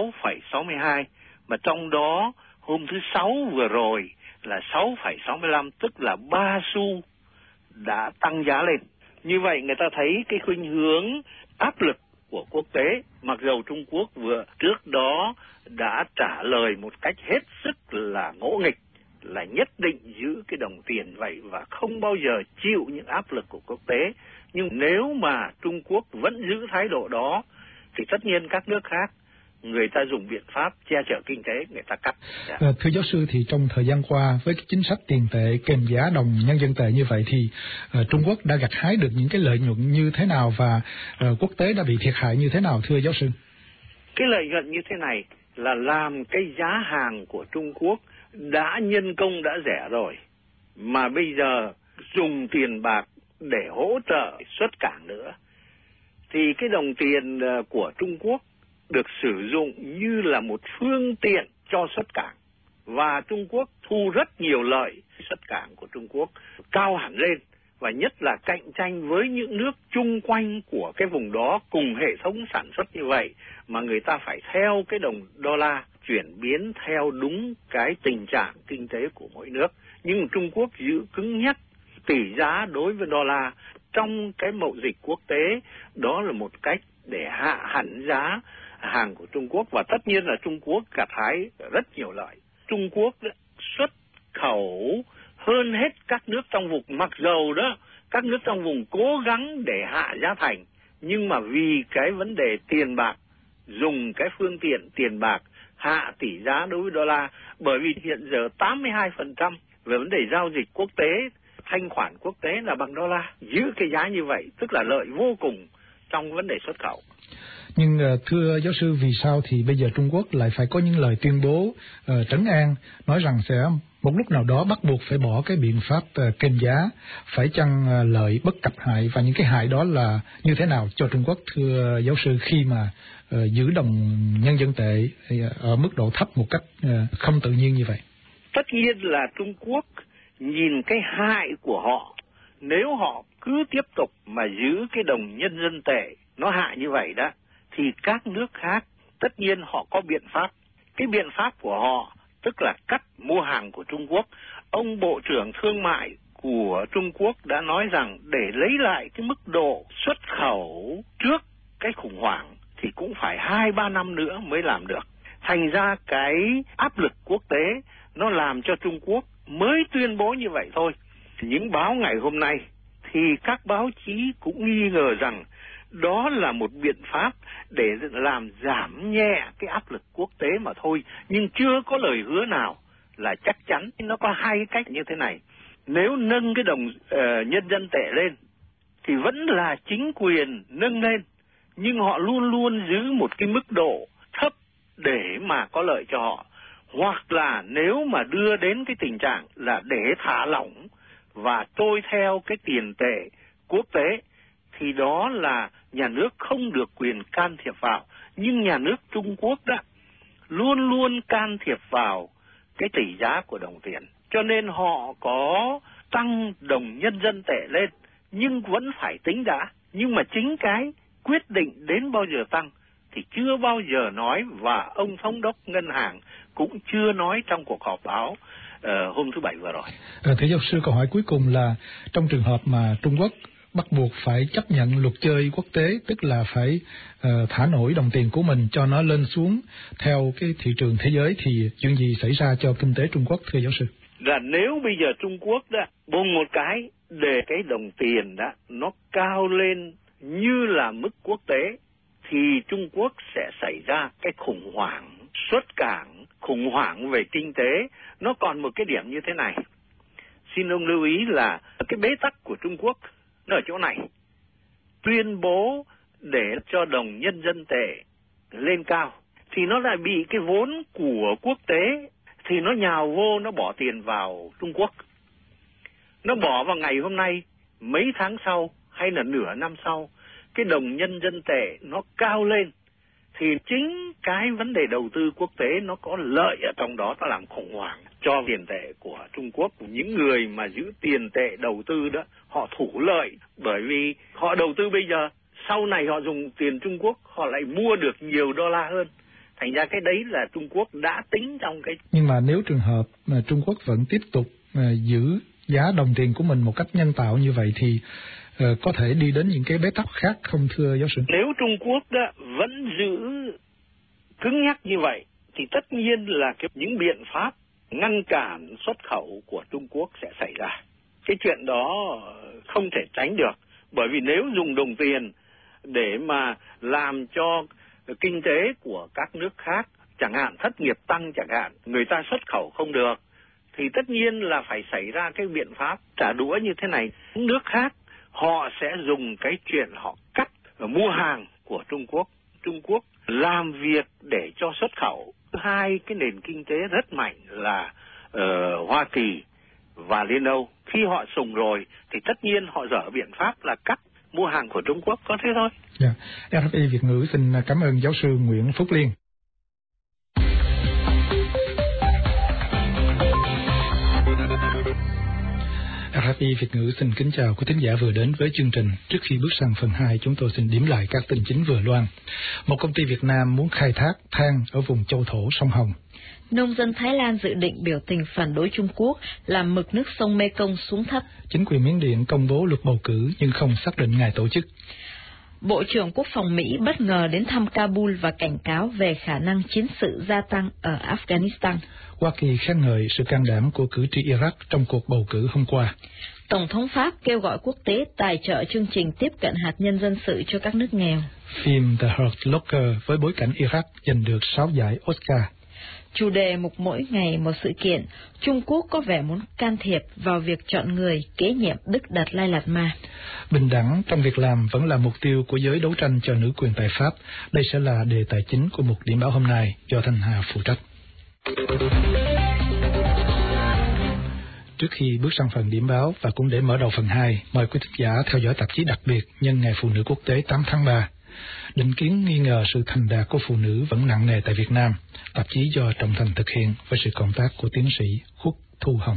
6,62, mà trong đó hôm thứ Sáu vừa rồi là 6,65, tức là 3 xu đã tăng giá lên. Như vậy người ta thấy cái khuynh hướng áp lực của quốc tế, mặc dầu Trung Quốc vừa trước đó đã trả lời một cách hết sức là ngỗ nghịch, là nhất định giữ cái đồng tiền vậy và không bao giờ chịu những áp lực của quốc tế. Nhưng nếu mà Trung Quốc vẫn giữ thái độ đó thì tất nhiên các nước khác người ta dùng biện pháp che chở kinh tế, người ta cắt. Thưa giáo sư, thì trong thời gian qua với cái chính sách tiền tệ kèm giá đồng nhân dân tệ như vậy thì Trung Quốc đã gặt hái được những cái lợi nhuận như thế nào và quốc tế đã bị thiệt hại như thế nào thưa giáo sư? Cái lợi nhuận như thế này là làm cái giá hàng của Trung Quốc đã nhân công đã rẻ rồi, mà bây giờ dùng tiền bạc để hỗ trợ xuất cảng nữa, thì cái đồng tiền của Trung Quốc được sử dụng như là một phương tiện cho xuất cảng, và Trung Quốc thu rất nhiều lợi. Xuất cảng của Trung Quốc cao hẳn lên, và nhất là cạnh tranh với những nước chung quanh của cái vùng đó cùng hệ thống sản xuất như vậy, mà người ta phải theo cái đồng đô la chuyển biến theo đúng cái tình trạng kinh tế của mỗi nước. Nhưng Trung Quốc giữ cứng nhắc tỷ giá đối với đô la trong cái mậu dịch quốc tế, đó là một cách để hạ hẳn giá hàng của Trung Quốc, và tất nhiên là Trung Quốc gặt hái rất nhiều lợi. Trung Quốc xuất khẩu hơn hết các nước trong vùng, mặc dầu đó các nước trong vùng cố gắng để hạ giá thành, nhưng mà vì cái vấn đề tiền bạc, dùng cái phương tiện tiền bạc hạ tỷ giá đối với đô la, bởi vì hiện giờ 82% về vấn đề giao dịch quốc tế, thanh khoản quốc tế là bằng đô la. Giữ cái giá như vậy tức là lợi vô cùng trong vấn đề xuất khẩu. Nhưng thưa giáo sư, vì sao thì bây giờ Trung Quốc lại phải có những lời tuyên bố trấn an, nói rằng sẽ một lúc nào đó bắt buộc phải bỏ cái biện pháp kềm giá, phải chăng lợi bất cập hại, và những cái hại đó là như thế nào cho Trung Quốc thưa giáo sư, khi mà giữ đồng nhân dân tệ ở mức độ thấp một cách không tự nhiên như vậy? Tất nhiên là Trung Quốc nhìn cái hại của họ, nếu họ cứ tiếp tục mà giữ cái đồng nhân dân tệ nó hại như vậy đó, thì các nước khác tất nhiên họ có biện pháp. Cái biện pháp của họ tức là cắt mua hàng của Trung Quốc. Ông Bộ trưởng Thương mại của Trung Quốc đã nói rằng để lấy lại cái mức độ xuất khẩu trước cái khủng hoảng thì cũng phải 2-3 năm nữa mới làm được. Thành ra cái áp lực quốc tế nó làm cho Trung Quốc mới tuyên bố như vậy thôi. Những báo ngày hôm nay thì các báo chí cũng nghi ngờ rằng đó là một biện pháp để làm giảm nhẹ cái áp lực quốc tế mà thôi, nhưng chưa có lời hứa nào là chắc chắn. Nó có hai cách như thế này: nếu nâng cái đồng nhân dân tệ lên thì vẫn là chính quyền nâng lên, nhưng họ luôn luôn giữ một cái mức độ thấp để mà có lợi cho họ. Hoặc là nếu mà đưa đến cái tình trạng là để thả lỏng và trôi theo cái tiền tệ quốc tế, thì đó là nhà nước không được quyền can thiệp vào. Nhưng nhà nước Trung Quốc đó luôn luôn can thiệp vào cái tỷ giá của đồng tiền, cho nên họ có tăng đồng nhân dân tệ lên nhưng vẫn phải tính đã. Nhưng mà chính cái quyết định đến bao giờ tăng thì chưa bao giờ nói, và ông thống đốc ngân hàng cũng chưa nói trong cuộc họp báo hôm thứ Bảy vừa rồi. Thưa giáo sư, câu hỏi cuối cùng là trong trường hợp mà Trung Quốc bắt buộc phải chấp nhận luật chơi quốc tế, tức là phải thả nổi đồng tiền của mình cho nó lên xuống theo cái thị trường thế giới, thì chuyện gì xảy ra cho kinh tế Trung Quốc thưa giáo sư? Là nếu bây giờ Trung Quốc đó bùng một cái để cái đồng tiền đó nó cao lên như là mức quốc tế, thì Trung Quốc sẽ xảy ra cái khủng hoảng xuất cảng, khủng hoảng về kinh tế. Nó còn một cái điểm như thế này, xin ông lưu ý là cái bế tắc của Trung Quốc nó ở chỗ này. Tuyên bố để cho đồng nhân dân tệ lên cao thì nó lại bị cái vốn của quốc tế thì nó nhào vô, nó bỏ tiền vào Trung Quốc. Nó bỏ vào ngày hôm nay, mấy tháng sau hay là nửa năm sau, cái đồng nhân dân tệ nó cao lên, thì chính cái vấn đề đầu tư quốc tế nó có lợi ở trong đó, nó làm khủng hoảng cho tiền tệ của Trung Quốc. Những người mà giữ tiền tệ đầu tư đó, họ thủ lợi, bởi vì họ đầu tư bây giờ, sau này họ dùng tiền Trung Quốc, họ lại mua được nhiều đô la hơn. Thành ra cái đấy là Trung Quốc đã tính trong cái... Nhưng mà nếu trường hợp mà Trung Quốc vẫn tiếp tục giữ giá đồng tiền của mình một cách nhân tạo như vậy thì có thể đi đến những cái bế tắc khác không thưa giáo sư? Nếu Trung Quốc đó vẫn giữ cứng nhắc như vậy thì tất nhiên là những biện pháp ngăn cản xuất khẩu của Trung Quốc sẽ xảy ra. Cái chuyện đó không thể tránh được, bởi vì nếu dùng đồng tiền để mà làm cho kinh tế của các nước khác, chẳng hạn thất nghiệp tăng chẳng hạn, người ta xuất khẩu không được, thì tất nhiên là phải xảy ra cái biện pháp trả đũa như thế này. Nước khác họ sẽ dùng cái chuyện họ cắt mua hàng của Trung Quốc. Trung Quốc làm việc để cho xuất khẩu. Hai cái nền kinh tế rất mạnh là Hoa Kỳ và Liên Âu. Khi họ sùng rồi thì tất nhiên họ dở biện pháp là cắt mua hàng của Trung Quốc, có thế thôi. RFI Việt ngữ xin cảm ơn giáo sư Nguyễn Phúc Liên. RFI Việt ngữ xin kính chào quý thính giả vừa đến với chương trình. Trước khi bước sang phần 2, chúng tôi xin điểm lại các tin chính vừa loan. Một công ty Việt Nam muốn khai thác than ở vùng châu thổ sông Hồng. Nông dân Thái Lan dự định biểu tình phản đối Trung Quốc làm mực nước sông Mekong xuống thấp. Chính quyền Miến Điện công bố luật bầu cử nhưng không xác định ngày tổ chức. Bộ trưởng Quốc phòng Mỹ bất ngờ đến thăm Kabul và cảnh cáo về khả năng chiến sự gia tăng ở Afghanistan. Hoa Kỳ khen ngợi sự can đảm của cử tri Iraq trong cuộc bầu cử hôm qua. Tổng thống Pháp kêu gọi quốc tế tài trợ chương trình tiếp cận hạt nhân dân sự cho các nước nghèo. Phim The Hurt Locker với bối cảnh Iraq giành được 6 giải Oscar. Chủ đề mục mỗi ngày một sự kiện, Trung Quốc có vẻ muốn can thiệp vào việc chọn người kế nhiệm Đức Đạt Lai Lạt Ma. Bình đẳng trong việc làm vẫn là mục tiêu của giới đấu tranh cho nữ quyền tại Pháp. Đây sẽ là đề tài chính của một điểm báo hôm nay do Thanh Hà phụ trách. Trước khi bước sang phần điểm báo và cũng để mở đầu phần 2, mời quý thính giả theo dõi tạp chí đặc biệt nhân Ngày Phụ nữ Quốc tế 8 tháng 3. Định kiến nghi ngờ sự thành đạt của phụ nữ vẫn nặng nề tại Việt Nam. Tạp chí do Trọng Thành thực hiện với sự cộng tác của tiến sĩ Khuất Thu Hồng.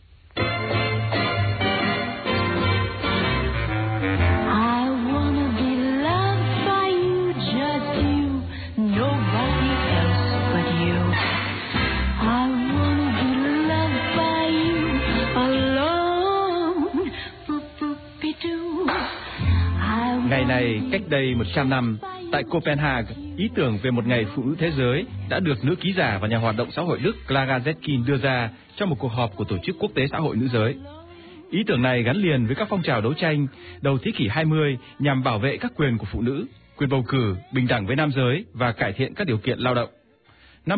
Ngày này, cách đây 100 năm, tại Copenhagen, ý tưởng về một ngày phụ nữ thế giới đã được nữ ký giả và nhà hoạt động xã hội Đức Clara Zetkin đưa ra trong một cuộc họp của Tổ chức Quốc tế Xã hội Nữ giới. Ý tưởng này gắn liền với các phong trào đấu tranh đầu thế kỷ 20 nhằm bảo vệ các quyền của phụ nữ, quyền bầu cử, bình đẳng với nam giới và cải thiện các điều kiện lao động. Năm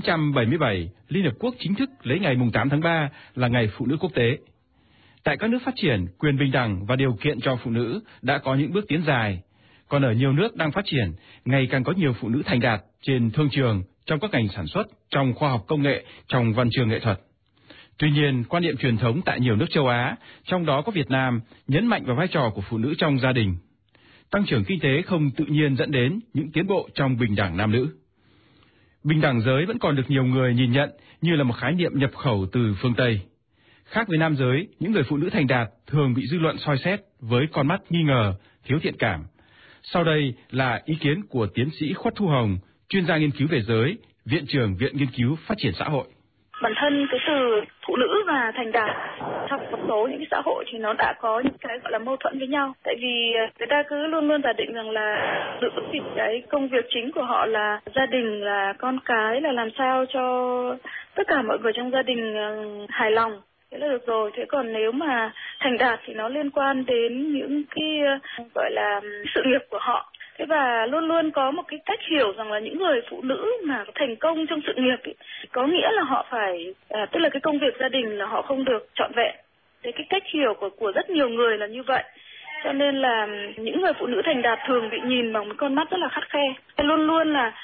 1977, Liên Hợp Quốc chính thức lấy ngày 8 tháng 3 là Ngày Phụ nữ Quốc tế. Tại các nước phát triển, quyền bình đẳng và điều kiện cho phụ nữ đã có những bước tiến dài. Còn ở nhiều nước đang phát triển, ngày càng có nhiều phụ nữ thành đạt trên thương trường, trong các ngành sản xuất, trong khoa học công nghệ, trong văn chương nghệ thuật. Tuy nhiên, quan niệm truyền thống tại nhiều nước châu Á, trong đó có Việt Nam, nhấn mạnh vào vai trò của phụ nữ trong gia đình. Tăng trưởng kinh tế không tự nhiên dẫn đến những tiến bộ trong bình đẳng nam nữ. Bình đẳng giới vẫn còn được nhiều người nhìn nhận như là một khái niệm nhập khẩu từ phương Tây. Khác với nam giới, những người phụ nữ thành đạt thường bị dư luận soi xét với con mắt nghi ngờ, thiếu thiện cảm. Sau đây là ý kiến của tiến sĩ Khuất Thu Hồng, chuyên gia nghiên cứu về giới, Viện trưởng Viện Nghiên cứu Phát triển Xã hội. Bản thân cái từ phụ nữ và thành đạt trong một số những cái xã hội thì nó đã có những cái gọi là mâu thuẫn với nhau. Tại vì người ta cứ luôn luôn giả định rằng là nữ thì cái công việc chính của họ là gia đình, là con cái, là làm sao cho tất cả mọi người trong gia đình hài lòng. Thế là được rồi. Thế còn nếu mà thành đạt thì nó liên quan đến những cái gọi là sự nghiệp của họ. Thế và luôn luôn có một cái cách hiểu rằng là những người phụ nữ mà thành công trong sự nghiệp ý, có nghĩa là họ phải, tức là cái công việc gia đình là họ không được trọn vẹn. Thế cái cách hiểu của rất nhiều người là như vậy. Cho nên là những người phụ nữ thành đạt thường bị nhìn bằng một con mắt rất là khắt khe. Luôn luôn là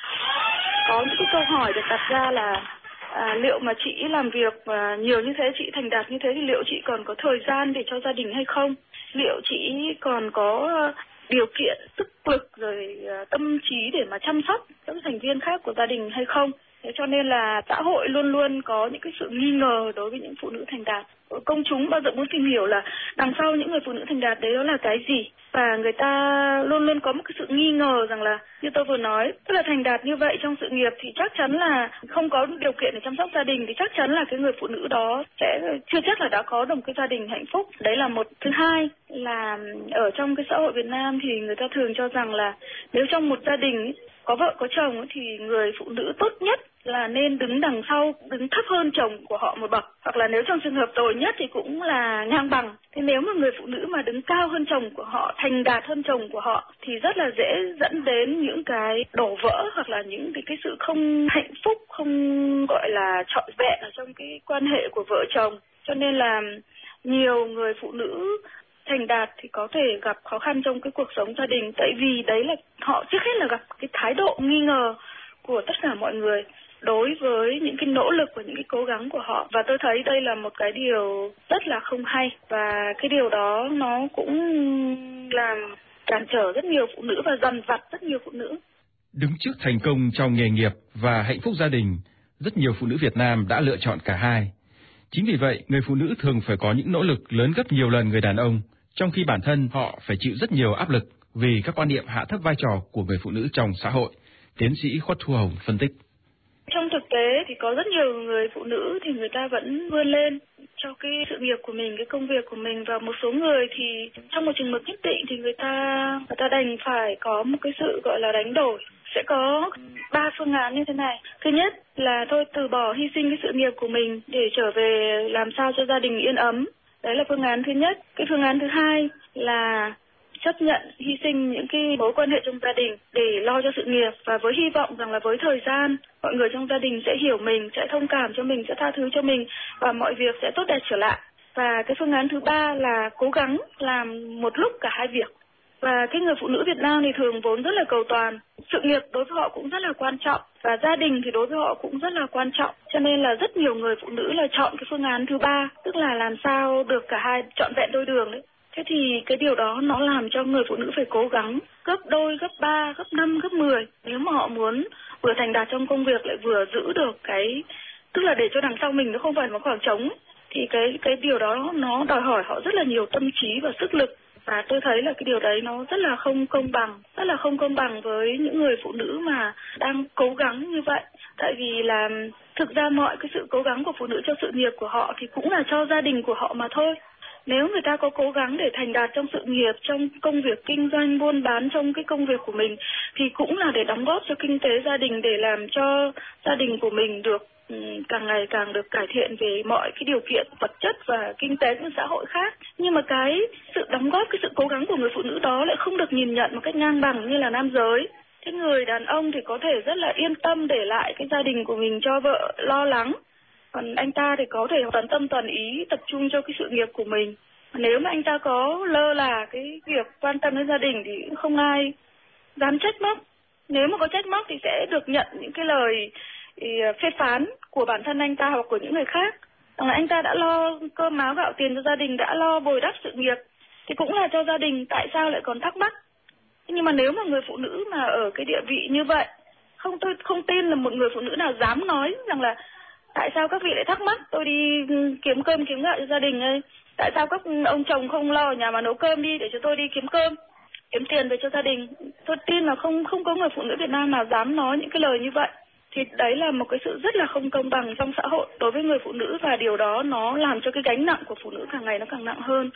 có những cái câu hỏi được đặt ra là liệu mà chị làm việc nhiều như thế, chị thành đạt như thế thì liệu chị còn có thời gian để cho gia đình hay không? Liệu chị còn có điều kiện, sức lực rồi tâm trí để mà chăm sóc các thành viên khác của gia đình hay không? Thế cho nên là xã hội luôn luôn có những cái sự nghi ngờ đối với những phụ nữ thành đạt. Công chúng bao giờ muốn tìm hiểu là đằng sau những người phụ nữ thành đạt đấy đó là cái gì. Và người ta luôn luôn có một cái sự nghi ngờ rằng là, như tôi vừa nói, tức là thành đạt như vậy trong sự nghiệp thì chắc chắn là không có điều kiện để chăm sóc gia đình, thì chắc chắn là cái người phụ nữ đó sẽ chưa chắc là đã có được một cái gia đình hạnh phúc. Đấy là một. Thứ hai là ở trong cái xã hội Việt Nam thì người ta thường cho rằng là nếu trong một gia đình có vợ có chồng thì người phụ nữ tốt nhất là nên đứng đằng sau, đứng thấp hơn chồng của họ một bậc, hoặc là nếu trong trường hợp tồi nhất thì cũng là ngang bằng. Thế nếu mà người phụ nữ mà đứng cao hơn chồng của họ, thành đạt hơn chồng của họ thì rất là dễ dẫn đến những cái đổ vỡ hoặc là những cái sự không hạnh phúc, không gọi là trọn vẹn ở trong cái quan hệ của vợ chồng. Cho nên là nhiều người phụ nữ thành đạt thì có thể gặp khó khăn trong cái cuộc sống gia đình, tại vì đấy là họ trước hết là gặp cái thái độ nghi ngờ của tất cả mọi người đối với những cái nỗ lực và những cái cố gắng của họ. Và tôi thấy đây là một cái điều rất là không hay, và cái điều đó nó cũng làm cản trở rất nhiều phụ nữ và dằn vặt rất nhiều phụ nữ. Đứng trước thành công trong nghề nghiệp và hạnh phúc gia đình, rất nhiều phụ nữ Việt Nam đã lựa chọn cả hai. Chính vì vậy, người phụ nữ thường phải có những nỗ lực lớn gấp nhiều lần người đàn ông, trong khi bản thân họ phải chịu rất nhiều áp lực vì các quan niệm hạ thấp vai trò của người phụ nữ trong xã hội. Tiến sĩ Khuất Thu Hồng phân tích. Trong thực tế thì có rất nhiều người phụ nữ thì người ta vẫn vươn lên cho cái sự nghiệp của mình, cái công việc của mình, và một số người thì trong một chừng mực nhất định thì người ta đành phải có một cái sự gọi là đánh đổi. Sẽ có 3 phương án như thế này. Thứ nhất là thôi từ bỏ, hy sinh cái sự nghiệp của mình để trở về làm sao cho gia đình yên ấm. Đấy là phương án thứ nhất. Cái phương án thứ hai là chấp nhận hy sinh những cái mối quan hệ trong gia đình để lo cho sự nghiệp, và với hy vọng rằng là với thời gian mọi người trong gia đình sẽ hiểu mình, sẽ thông cảm cho mình, sẽ tha thứ cho mình và mọi việc sẽ tốt đẹp trở lại. Và cái phương án thứ ba là cố gắng làm một lúc cả hai việc. Và cái người phụ nữ Việt Nam thì thường vốn rất là cầu toàn, sự nghiệp đối với họ cũng rất là quan trọng và gia đình thì đối với họ cũng rất là quan trọng. Cho nên là rất nhiều người phụ nữ là chọn cái phương án thứ ba, tức là làm sao được cả hai, trọn vẹn đôi đường đấy. Thế thì cái điều đó nó làm cho người phụ nữ phải cố gắng gấp đôi, gấp 3, gấp 5, gấp 10 nếu mà họ muốn vừa thành đạt trong công việc lại vừa giữ được cái, tức là để cho đằng sau mình nó không phải một khoảng trống. Thì cái điều đó nó đòi hỏi họ rất là nhiều tâm trí và sức lực. Và tôi thấy là cái điều đấy nó rất là không công bằng với những người phụ nữ mà đang cố gắng như vậy. Tại vì là thực ra mọi cái sự cố gắng của phụ nữ cho sự nghiệp của họ thì cũng là cho gia đình của họ mà thôi. Nếu người ta có cố gắng để thành đạt trong sự nghiệp, trong công việc kinh doanh, buôn bán, trong cái công việc của mình thì cũng là để đóng góp cho kinh tế gia đình, để làm cho gia đình của mình được càng ngày càng được cải thiện về mọi cái điều kiện vật chất và kinh tế của xã hội khác. Nhưng mà cái sự đóng góp, cái sự cố gắng của người phụ nữ đó lại không được nhìn nhận một cách ngang bằng như là nam giới. Thế người đàn ông thì có thể rất là yên tâm để lại cái gia đình của mình cho vợ lo lắng. Còn anh ta thì có thể toàn tâm toàn ý tập trung cho cái sự nghiệp của mình. Nếu mà anh ta có lơ là cái việc quan tâm đến gia đình thì cũng không ai dám trách móc. Nếu mà có trách móc thì sẽ được nhận những cái lời phê phán của bản thân anh ta hoặc của những người khác. Rằng là anh ta đã lo cơm áo gạo tiền cho gia đình, đã lo bồi đắp sự nghiệp thì cũng là cho gia đình, tại sao lại còn thắc mắc. Nhưng mà nếu mà người phụ nữ mà ở cái địa vị như vậy, tôi không tin là một người phụ nữ nào dám nói rằng là tại sao các vị lại thắc mắc tôi đi kiếm cơm kiếm gạo cho gia đình ấy, tại sao các ông chồng không lo ở nhà mà nấu cơm đi để cho tôi đi kiếm cơm, kiếm tiền về cho gia đình. Tôi tin là không có người phụ nữ Việt Nam nào dám nói những cái lời như vậy. Thì đấy là một cái sự rất là không công bằng trong xã hội đối với người phụ nữ, và điều đó nó làm cho cái gánh nặng của phụ nữ càng ngày nó càng nặng hơn.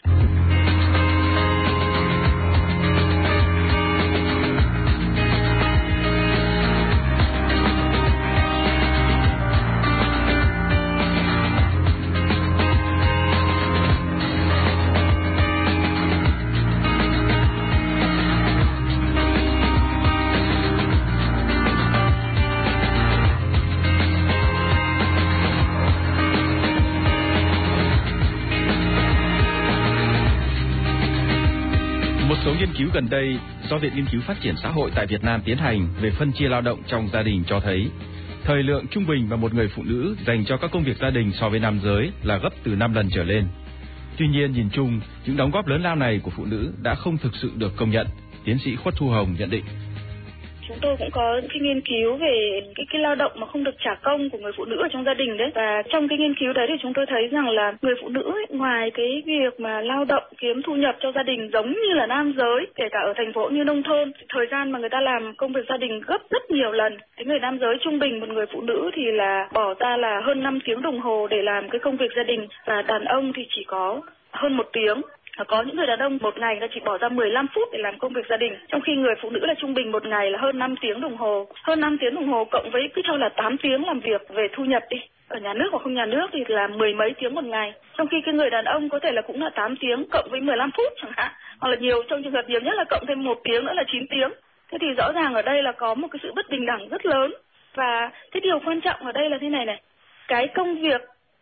Số nghiên cứu gần đây do Viện Nghiên cứu Phát triển Xã hội tại Việt Nam tiến hành về phân chia lao động trong gia đình cho thấy thời lượng trung bình mà một người phụ nữ dành cho các công việc gia đình so với nam giới là gấp từ 5 lần trở lên. Tuy nhiên, nhìn chung, những đóng góp lớn lao này của phụ nữ đã không thực sự được công nhận. Tiến sĩ Khuất Thu Hồng nhận định. Chúng tôi cũng có những cái nghiên cứu về cái lao động mà không được trả công của người phụ nữ ở trong gia đình đấy. Và trong cái nghiên cứu đấy thì chúng tôi thấy rằng là người phụ nữ ấy, ngoài cái việc mà lao động kiếm thu nhập cho gia đình giống như là nam giới, kể cả ở thành phố như nông thôn, thời gian mà người ta làm công việc gia đình gấp rất nhiều lần. Cái người nam giới trung bình một người phụ nữ thì là bỏ ra là hơn 5 tiếng đồng hồ để làm cái công việc gia đình, và đàn ông thì chỉ có hơn 1 tiếng. Có những người đàn ông một ngày chỉ bỏ ra 15 phút để làm công việc gia đình, trong khi người phụ nữ là trung bình một ngày là hơn 5 tiếng đồng hồ. Hơn 5 tiếng đồng hồ cộng với cứ cho là 8 tiếng làm việc về thu nhập đi. Ở nhà nước hoặc không nhà nước thì là 10 mấy tiếng một ngày. Trong khi cái người đàn ông có thể là cũng là 8 tiếng cộng với 15 phút chẳng hạn. Hoặc là nhiều, trong trường hợp nhiều nhất là cộng thêm 1 tiếng nữa là 9 tiếng. Thế thì rõ ràng ở đây là có một cái sự bất bình đẳng rất lớn. Và cái điều quan trọng ở đây là thế này này. Cái công việc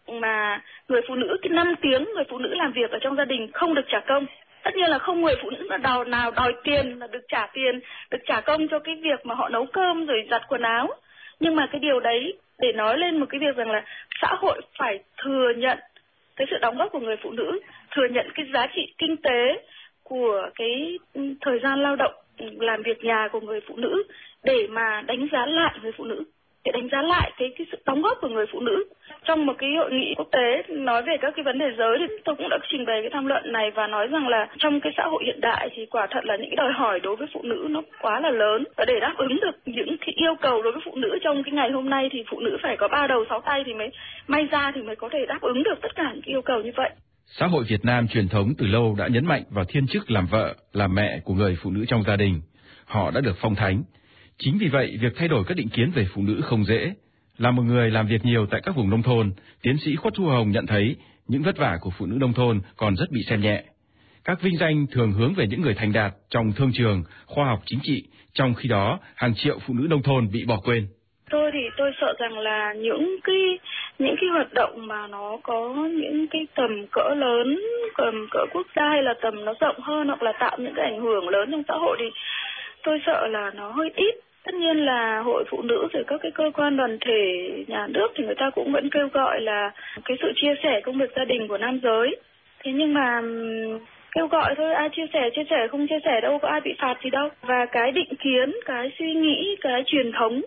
mà người phụ nữ, cái 5 tiếng người phụ nữ làm việc ở trong gia đình không được trả công. Tất nhiên là không người phụ nữ nào đòi tiền là được trả tiền, được trả công cho cái việc mà họ nấu cơm rồi giặt quần áo. Nhưng mà cái điều đấy để nói lên một cái việc rằng là xã hội phải thừa nhận cái sự đóng góp của người phụ nữ, thừa nhận cái giá trị kinh tế của cái thời gian lao động làm việc nhà của người phụ nữ để mà đánh giá lại người phụ nữ, để đánh giá lại cái sự đóng góp của người phụ nữ. Trong một cái hội nghị quốc tế nói về các cái vấn đề giới thì tôi cũng đã trình bày cái tham luận này và nói rằng là trong cái xã hội hiện đại thì quả thật là những đòi hỏi đối với phụ nữ nó quá là lớn, và để đáp ứng được những cái yêu cầu đối với phụ nữ trong cái ngày hôm nay thì phụ nữ phải có 3 đầu 6 tay thì mới may ra thì mới có thể đáp ứng được tất cả những cái yêu cầu như vậy. Xã hội Việt Nam truyền thống từ lâu đã nhấn mạnh vào thiên chức làm vợ, làm mẹ của người phụ nữ trong gia đình. Họ đã được phong thánh. Chính vì vậy, việc thay đổi các định kiến về phụ nữ không dễ. Là một người làm việc nhiều tại các vùng nông thôn, tiến sĩ Khuất Thu Hồng nhận thấy những vất vả của phụ nữ nông thôn còn rất bị xem nhẹ. Các vinh danh thường hướng về những người thành đạt trong thương trường, khoa học chính trị, trong khi đó hàng triệu phụ nữ nông thôn bị bỏ quên. Tôi sợ rằng là những cái hoạt động mà nó có những cái tầm cỡ lớn, tầm cỡ quốc gia hay là tầm nó rộng hơn hoặc là tạo những cái ảnh hưởng lớn trong xã hội thì tôi sợ là nó hơi ít. Tất nhiên là hội phụ nữ rồi các cái cơ quan đoàn thể nhà nước thì người ta cũng vẫn kêu gọi là cái sự chia sẻ công việc gia đình của nam giới. Thế nhưng mà kêu gọi thôi, ai chia sẻ không chia sẻ đâu có ai bị phạt gì đâu. Và cái định kiến, cái suy nghĩ, cái truyền thống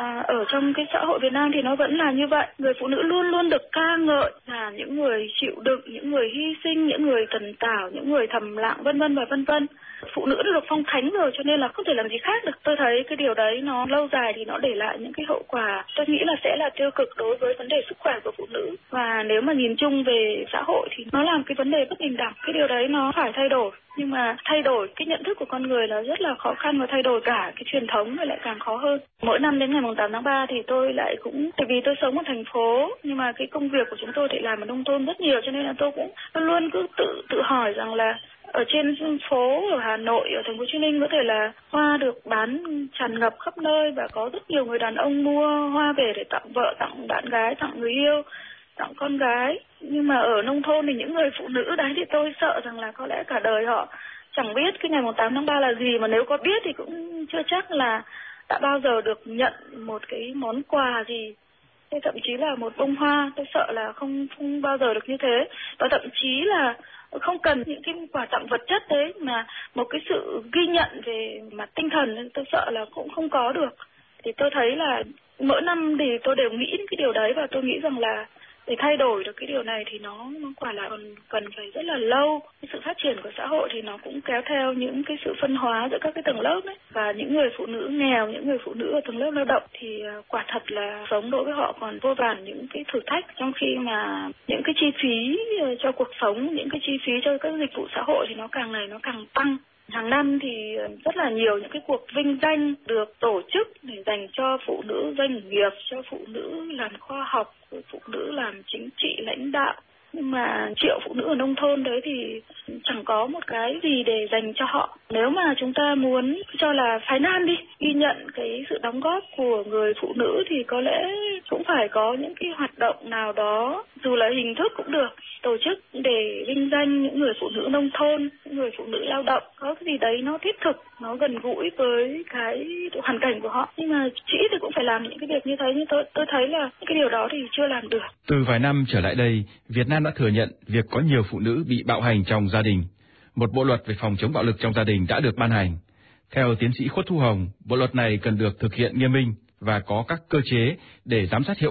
ở trong cái xã hội Việt Nam thì nó vẫn là như vậy. Người phụ nữ luôn luôn được ca ngợi là những người chịu đựng, những người hy sinh, những người tần tảo, những người thầm lặng, vân vân và vân vân. Phụ nữ đã được phong thánh rồi cho nên là không thể làm gì khác được. Tôi thấy cái điều đấy nó lâu dài thì nó để lại những cái hậu quả tôi nghĩ là sẽ là tiêu cực đối với vấn đề sức khỏe của phụ nữ. Và nếu mà nhìn chung về xã hội thì nó là một cái vấn đề bất bình đẳng. Cái điều đấy nó phải thay đổi. Nhưng mà thay đổi cái nhận thức của con người là rất là khó khăn, và thay đổi cả cái truyền thống thì lại càng khó hơn. Mỗi năm đến ngày 8 tháng 3 thì tôi lại cũng, tại vì tôi sống ở thành phố nhưng mà cái công việc của chúng tôi thì làm ở nông thôn rất nhiều, cho nên là tôi cũng luôn cứ tự hỏi rằng là ở trên phố ở Hà Nội, ở thành phố Hồ Chí Minh có thể là hoa được bán tràn ngập khắp nơi và có rất nhiều người đàn ông mua hoa về để tặng vợ, tặng bạn gái, tặng người yêu, tặng con gái. Nhưng mà ở nông thôn thì những người phụ nữ đấy thì tôi sợ rằng là có lẽ cả đời họ chẳng biết cái ngày 8 tháng 3 là gì, mà nếu có biết thì cũng chưa chắc là đã bao giờ được nhận một cái món quà gì. Thế thậm chí là một bông hoa tôi sợ là không bao giờ được như thế. Và thậm chí là không cần những cái quà tặng vật chất đấy, mà một cái sự ghi nhận về mặt tinh thần tôi sợ là cũng không có được. Thì tôi thấy là mỗi năm thì tôi đều nghĩ đến cái điều đấy, và tôi nghĩ rằng là để thay đổi được cái điều này thì nó quả là còn cần phải rất là lâu. Cái sự phát triển của xã hội thì nó cũng kéo theo những cái sự phân hóa giữa các cái tầng lớp ấy. Và những người phụ nữ nghèo, những người phụ nữ ở tầng lớp lao động thì quả thật là sống đối với họ còn vô vàn những cái thử thách, trong khi mà những cái chi phí cho cuộc sống, những cái chi phí cho các dịch vụ xã hội thì nó càng ngày nó càng tăng. Hàng năm thì rất là nhiều những cái cuộc vinh danh được tổ chức để dành cho phụ nữ doanh nghiệp, cho phụ nữ làm khoa học, phụ nữ làm chính trị lãnh đạo. Nhưng mà triệu phụ nữ ở nông thôn đấy thì chẳng có một cái gì để dành cho họ. Nếu mà chúng ta muốn cho là phái nam đi, ghi nhận cái sự đóng góp của người phụ nữ thì có lẽ cũng phải có những cái hoạt động nào đó, dù là hình thức cũng được, tổ chức để vinh danh những người phụ nữ nông thôn, những người phụ nữ lao động, có cái gì đấy nó thiết thực, nó gần gũi với cái hoàn cảnh của họ. Nhưng mà chỉ thì cũng phải làm những cái việc như thế, nhưng tôi thấy là cái điều đó thì chưa làm được. Từ vài năm trở lại đây, Việt Nam đã thừa nhận việc có nhiều phụ nữ bị bạo hành trong gia đình. Một bộ luật về phòng chống bạo lực trong gia đình đã được ban hành. Theo tiến sĩ Khuất Thu Hồng, bộ luật này cần được thực hiện nghiêm minh và có các cơ chế để giám sát hiệu quả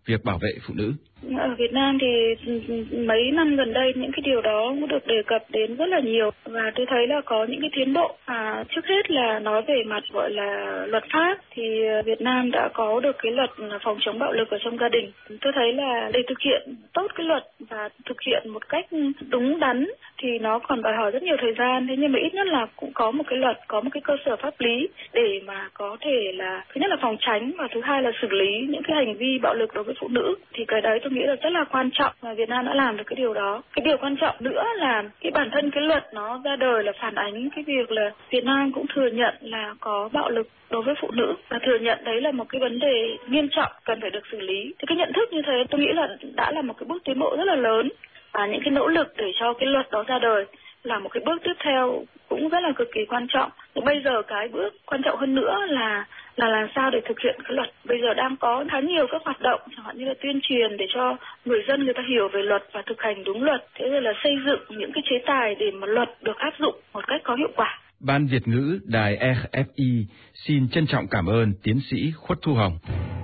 việc bảo vệ phụ nữ. Ở Việt Nam thì mấy năm gần đây những cái điều đó cũng được đề cập đến rất là nhiều, và tôi thấy là có những cái tiến bộ. Trước hết là nói về mặt gọi là luật pháp thì Việt Nam đã có được cái luật phòng chống bạo lực ở trong gia đình. Tôi thấy là để thực hiện tốt cái luật và thực hiện một cách đúng đắn thì nó còn đòi hỏi rất nhiều thời gian. Thế nhưng mà ít nhất là cũng có một cái luật, có một cái cơ sở pháp lý để mà có thể là thứ nhất là phòng tránh và thứ hai là xử lý những cái hành vi bạo lực đối với phụ nữ. Thì cái đấy tôi nghĩ là rất là quan trọng và Việt Nam đã làm được cái điều đó. Cái điều quan trọng nữa là cái bản thân cái luật nó ra đời là phản ánh cái việc là Việt Nam cũng thừa nhận là có bạo lực đối với phụ nữ và thừa nhận đấy là một cái vấn đề nghiêm trọng cần phải được xử lý. Thì cái nhận thức như thế tôi nghĩ là đã là một cái bước tiến bộ rất là lớn, và những cái nỗ lực để cho cái luật đó ra đời là một cái bước tiếp theo cũng rất là cực kỳ quan trọng. Thì bây giờ cái bước quan trọng hơn nữa là làm sao để thực hiện cái luật. Bây giờ đang có khá nhiều các hoạt động chẳng hạn như là tuyên truyền để cho người dân người ta hiểu về luật và thực hành đúng luật. Thế rồi là xây dựng những cái chế tài để mà luật được áp dụng một cách có hiệu quả. Ban Việt ngữ Đài RFI xin trân trọng cảm ơn tiến sĩ Khuất Thu Hồng.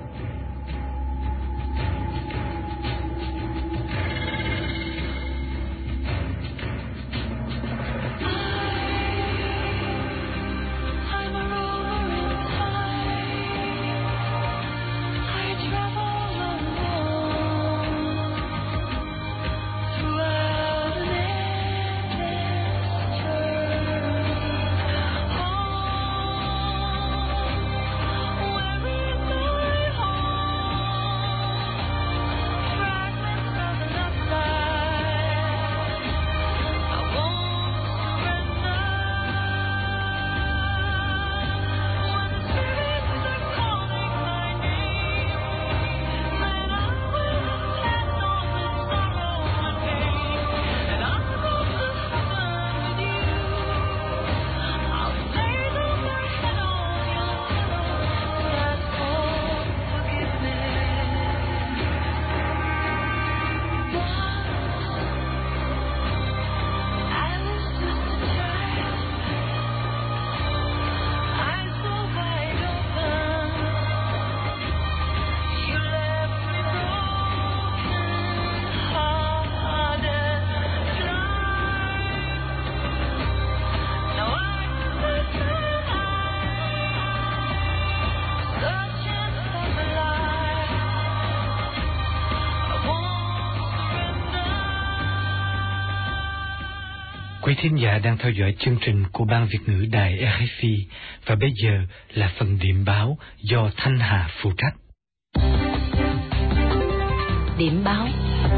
Quý thính giả đang theo dõi chương trình của Ban Việt ngữ Đài RFI và bây giờ là phần điểm báo do Thanh Hà phụ trách. Điểm báo.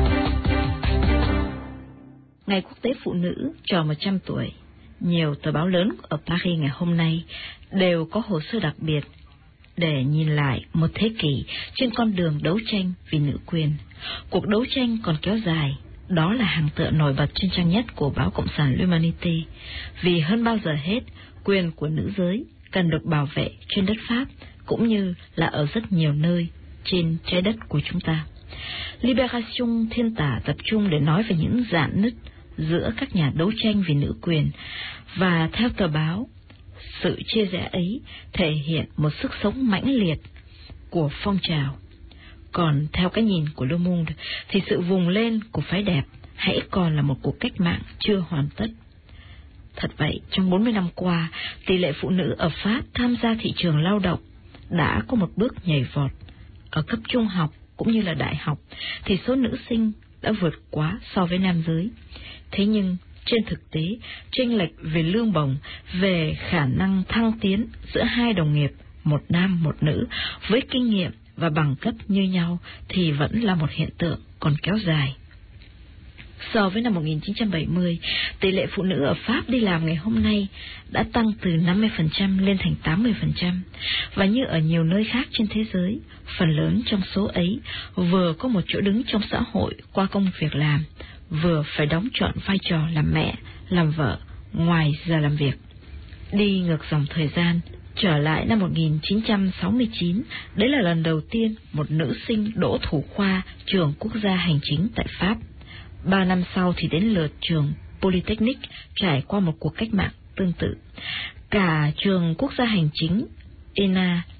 Ngày Quốc tế Phụ nữ tròn 100 tuổi, nhiều tờ báo lớn ở Paris ngày hôm nay đều có hồ sơ đặc biệt để nhìn lại một thế kỷ trên con đường đấu tranh vì nữ quyền. Cuộc đấu tranh còn kéo dài. Đó là hàng tựa nổi bật trên trang nhất của báo Cộng sản L'Humanité. Vì hơn bao giờ hết, quyền của nữ giới cần được bảo vệ trên đất Pháp, cũng như là ở rất nhiều nơi trên trái đất của chúng ta. Libération thiên tả tập trung để nói về những rạn nứt giữa các nhà đấu tranh vì nữ quyền, và theo tờ báo, sự chia rẽ ấy thể hiện một sức sống mãnh liệt của phong trào. Còn theo cái nhìn của Le Monde thì sự vùng lên của phái đẹp hãy còn là một cuộc cách mạng chưa hoàn tất. Thật vậy, trong 40 năm qua, tỷ lệ phụ nữ ở Pháp tham gia thị trường lao động đã có một bước nhảy vọt. Ở cấp trung học cũng như là đại học thì số nữ sinh đã vượt quá so với nam giới. Thế nhưng trên thực tế, chênh lệch về lương bổng, về khả năng thăng tiến giữa hai đồng nghiệp, một nam một nữ, với kinh nghiệm và bằng cấp như nhau thì vẫn là một hiện tượng còn kéo dài. So với năm 1970, tỷ lệ phụ nữ ở Pháp đi làm ngày hôm nay đã tăng từ 50% lên thành 80%. Và như ở nhiều nơi khác trên thế giới, phần lớn trong số ấy vừa có một chỗ đứng trong xã hội qua công việc làm, vừa phải đóng trọn vai trò làm mẹ, làm vợ, ngoài giờ làm việc. Đi ngược dòng thời gian, trở lại năm 1969, đấy là lần đầu tiên một nữ sinh đỗ thủ khoa trường quốc gia hành chính tại Pháp. 3 năm sau thì đến lượt trường Polytechnic trải qua một cuộc cách mạng tương tự. Cả trường quốc gia hành chính ENA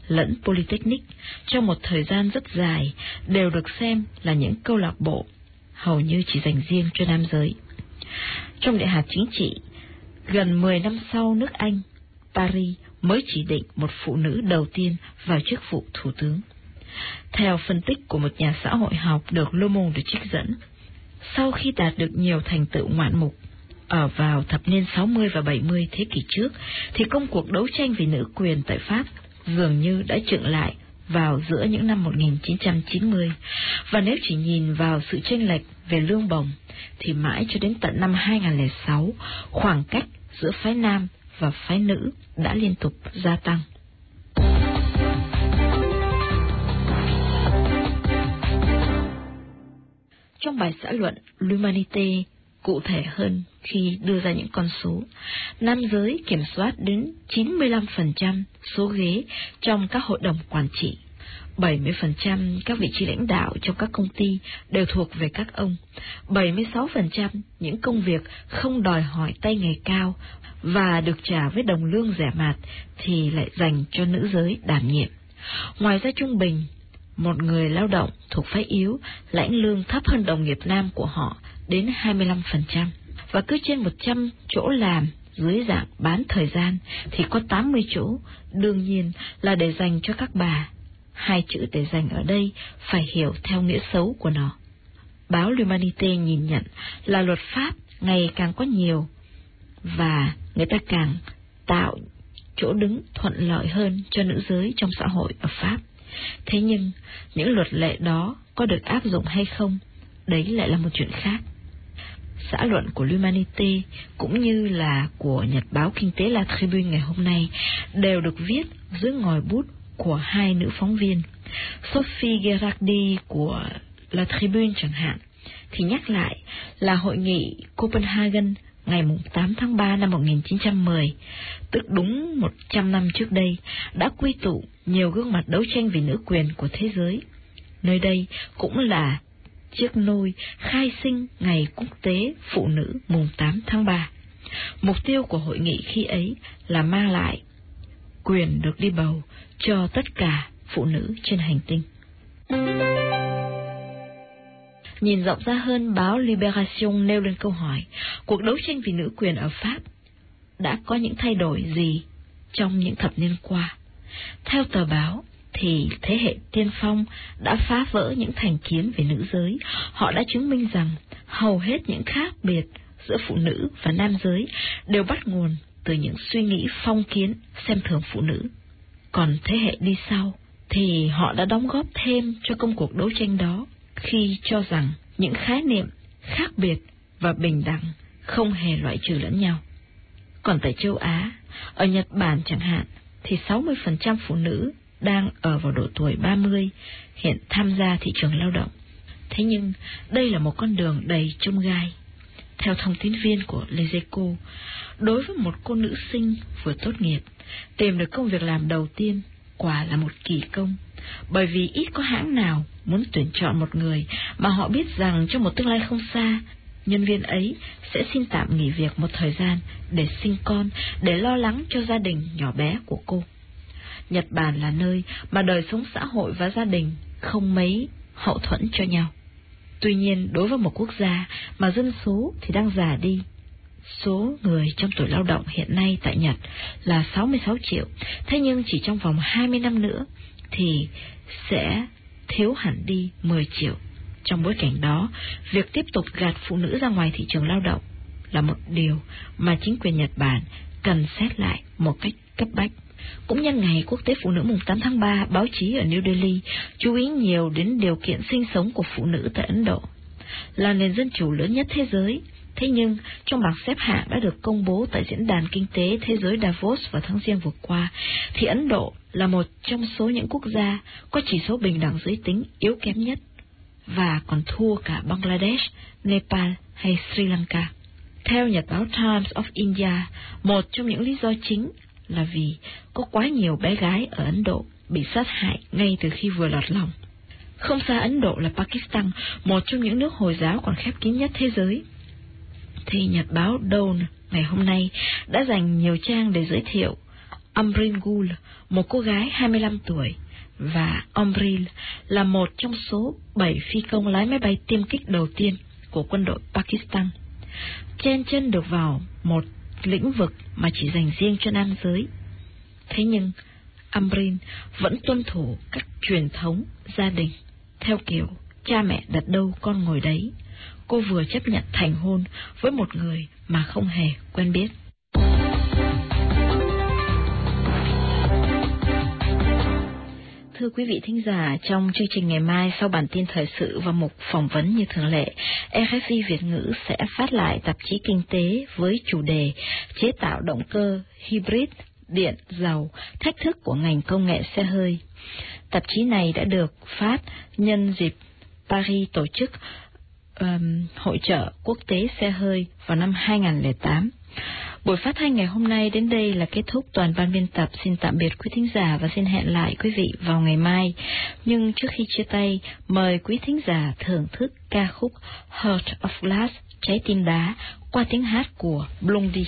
lẫn Polytechnic trong một thời gian rất dài đều được xem là những câu lạc bộ hầu như chỉ dành riêng cho nam giới. Trong đại học chính trị, gần 10 năm sau nước Anh, Paris mới chỉ định một phụ nữ đầu tiên vào chức vụ thủ tướng. Theo phân tích của một nhà xã hội học được Le Monde trích dẫn, sau khi đạt được nhiều thành tựu ngoạn mục ở vào thập niên 60 và 70 thế kỷ trước, thì công cuộc đấu tranh vì nữ quyền tại Pháp dường như đã chững lại vào giữa những năm 1990. Và nếu chỉ nhìn vào sự chênh lệch về lương bổng, thì mãi cho đến tận năm 2006, khoảng cách giữa phái nam và phái nữ đã liên tục gia tăng. Trong bài xã luận L'Humanité cụ thể hơn khi đưa ra những con số, nam giới kiểm soát đến 95% số ghế trong các hội đồng quản trị, 70% các vị trí lãnh đạo trong các công ty đều thuộc về các ông, 76% những công việc không đòi hỏi tay nghề cao và được trả với đồng lương rẻ mạt thì lại dành cho nữ giới đảm nhiệm. Ngoài ra trung bình, một người lao động thuộc phái yếu lãnh lương thấp hơn đồng nghiệp nam của họ đến 25%. Và cứ trên 100 chỗ làm dưới dạng bán thời gian thì có 80 chỗ đương nhiên là để dành cho các bà. Hai chữ để dành ở đây phải hiểu theo nghĩa xấu của nó. Báo L'Humanité nhìn nhận là luật pháp ngày càng có nhiều và người ta càng tạo chỗ đứng thuận lợi hơn cho nữ giới trong xã hội ở Pháp. Thế nhưng, những luật lệ đó có được áp dụng hay không, đấy lại là một chuyện khác. Xã luận của L'Humanité cũng như là của nhật báo kinh tế La Tribune ngày hôm nay đều được viết dưới ngòi bút của hai nữ phóng viên. Sophie Gerardi của La Tribune chẳng hạn, thì nhắc lại là hội nghị Copenhagen ngày 8 tháng 3 năm 1910, tức đúng 100 năm trước đây, đã quy tụ nhiều gương mặt đấu tranh vì nữ quyền của thế giới. Nơi đây cũng là chiếc nôi khai sinh ngày quốc tế phụ nữ mùng 8 tháng 3. Mục tiêu của hội nghị khi ấy là mang lại quyền được đi bầu cho tất cả phụ nữ trên hành tinh. Nhìn rộng ra hơn, báo Libération nêu lên câu hỏi, cuộc đấu tranh vì nữ quyền ở Pháp đã có những thay đổi gì trong những thập niên qua? Theo tờ báo, thì thế hệ tiên phong đã phá vỡ những thành kiến về nữ giới. Họ đã chứng minh rằng hầu hết những khác biệt giữa phụ nữ và nam giới đều bắt nguồn từ những suy nghĩ phong kiến xem thường phụ nữ. Còn thế hệ đi sau thì họ đã đóng góp thêm cho công cuộc đấu tranh đó khi cho rằng những khái niệm khác biệt và bình đẳng không hề loại trừ lẫn nhau. Còn tại châu Á, ở Nhật Bản chẳng hạn, thì 60% phụ nữ đang ở vào độ tuổi 30 hiện tham gia thị trường lao động. Thế nhưng đây là một con đường đầy chông gai. Theo thông tin viên của Les Echos, đối với một cô nữ sinh vừa tốt nghiệp, tìm được công việc làm đầu tiên quả là một kỳ công, bởi vì ít có hãng nào muốn tuyển chọn một người mà họ biết rằng trong một tương lai không xa, nhân viên ấy sẽ xin tạm nghỉ việc một thời gian để sinh con, để lo lắng cho gia đình nhỏ bé của cô. Nhật Bản là nơi mà đời sống xã hội và gia đình không mấy hậu thuẫn cho nhau. Tuy nhiên, đối với một quốc gia mà dân số thì đang già đi, số người trong tuổi lao động hiện nay tại Nhật là 66 triệu, thế nhưng chỉ trong vòng 20 năm nữa thì sẽ thiếu hẳn đi 10 triệu. Trong bối cảnh đó, việc tiếp tục gạt phụ nữ ra ngoài thị trường lao động là một điều mà chính quyền Nhật Bản cần xét lại một cách cấp bách. Cũng nhân ngày Quốc tế Phụ nữ mùng 8 tháng 3, báo chí ở New Delhi chú ý nhiều đến điều kiện sinh sống của phụ nữ tại Ấn Độ. Là nền dân chủ lớn nhất thế giới, thế nhưng trong bảng xếp hạng đã được công bố tại Diễn đàn Kinh tế Thế giới Davos vào tháng Giêng vừa qua, thì Ấn Độ là một trong số những quốc gia có chỉ số bình đẳng giới tính yếu kém nhất, và còn thua cả Bangladesh, Nepal hay Sri Lanka. Theo nhật báo Times of India, một trong những lý do chính là vì có quá nhiều bé gái ở Ấn Độ bị sát hại ngay từ khi vừa lọt lòng. Không xa Ấn Độ là Pakistan, một trong những nước Hồi giáo còn khép kín nhất thế giới. Thì nhật báo Dawn ngày hôm nay đã dành nhiều trang để giới thiệu Ambreen Gul, một cô gái 25 tuổi, và Ombril là một trong số 7 phi công lái máy bay tiêm kích đầu tiên của quân đội Pakistan. Chen chân được vào một lĩnh vực mà chỉ dành riêng cho nam giới. Thế nhưng Ambreen vẫn tuân thủ các truyền thống gia đình theo kiểu cha mẹ đặt đâu con ngồi đấy. Cô vừa chấp nhận thành hôn với một người mà không hề quen biết. Thưa quý vị thính giả, trong chương trình ngày mai sau bản tin thời sự và mục phỏng vấn như thường lệ, RFI Việt ngữ sẽ phát lại tạp chí kinh tế với chủ đề chế tạo động cơ hybrid điện dầu, thách thức của ngành công nghệ xe hơi. Tạp chí này đã được phát nhân dịp Paris tổ chức hội chợ quốc tế xe hơi vào năm 2008. Buổi phát thanh ngày hôm nay đến đây là kết thúc. Toàn ban biên tập xin tạm biệt quý thính giả và xin hẹn lại quý vị vào ngày mai. Nhưng trước khi chia tay, mời quý thính giả thưởng thức ca khúc Heart of Glass, trái tim đá, qua tiếng hát của Blondie.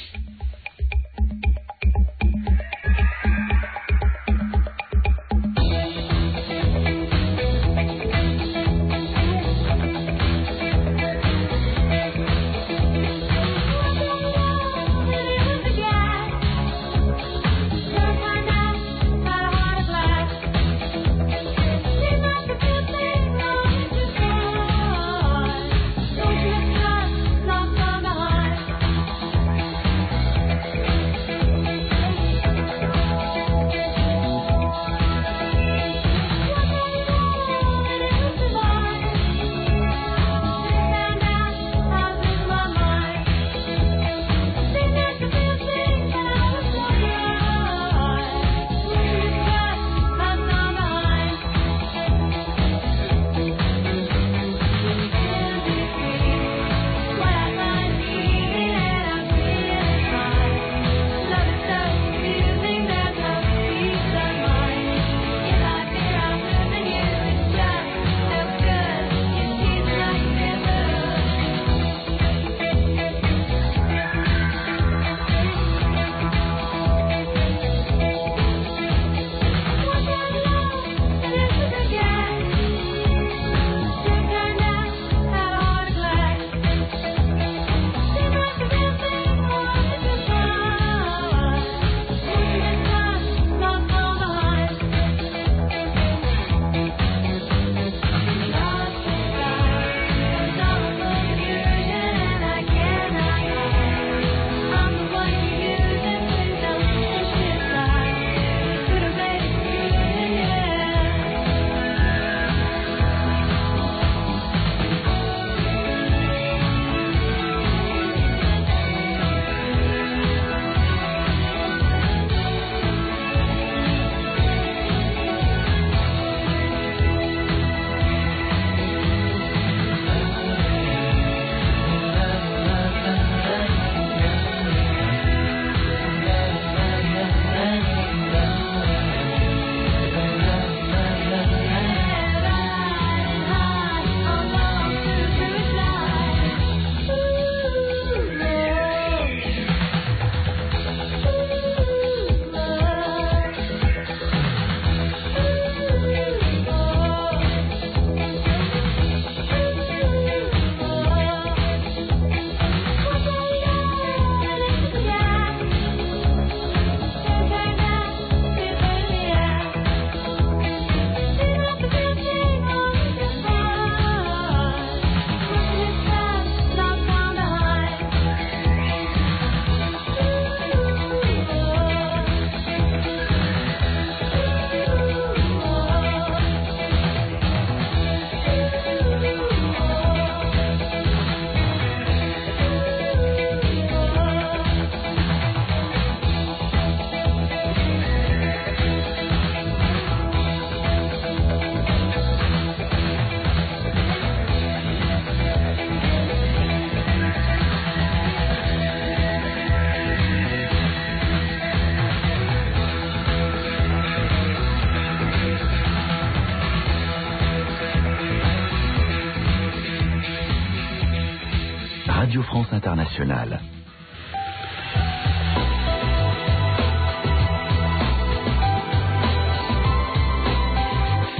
Radio France Internationale.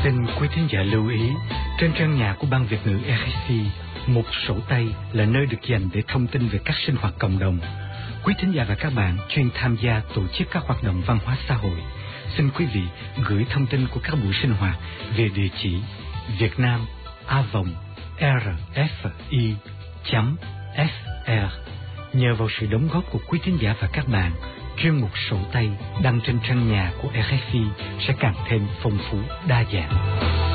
Xin quý thính giả lưu ý, trên trang nhà của Ban Việt ngữ RFI, một sổ tay là nơi được dành để thông tin về các sinh hoạt cộng đồng. Quý thính giả và các bạn chuyên tham gia tổ chức các hoạt động văn hóa xã hội. Xin quý vị gửi thông tin của các buổi sinh hoạt về địa chỉ vietnam@rfi.fr. Nhờ vào sự đóng góp của quý thính giả và các bạn, chuyên mục sổ tay đăng trên trang nhà của RFI sẽ càng thêm phong phú, đa dạng.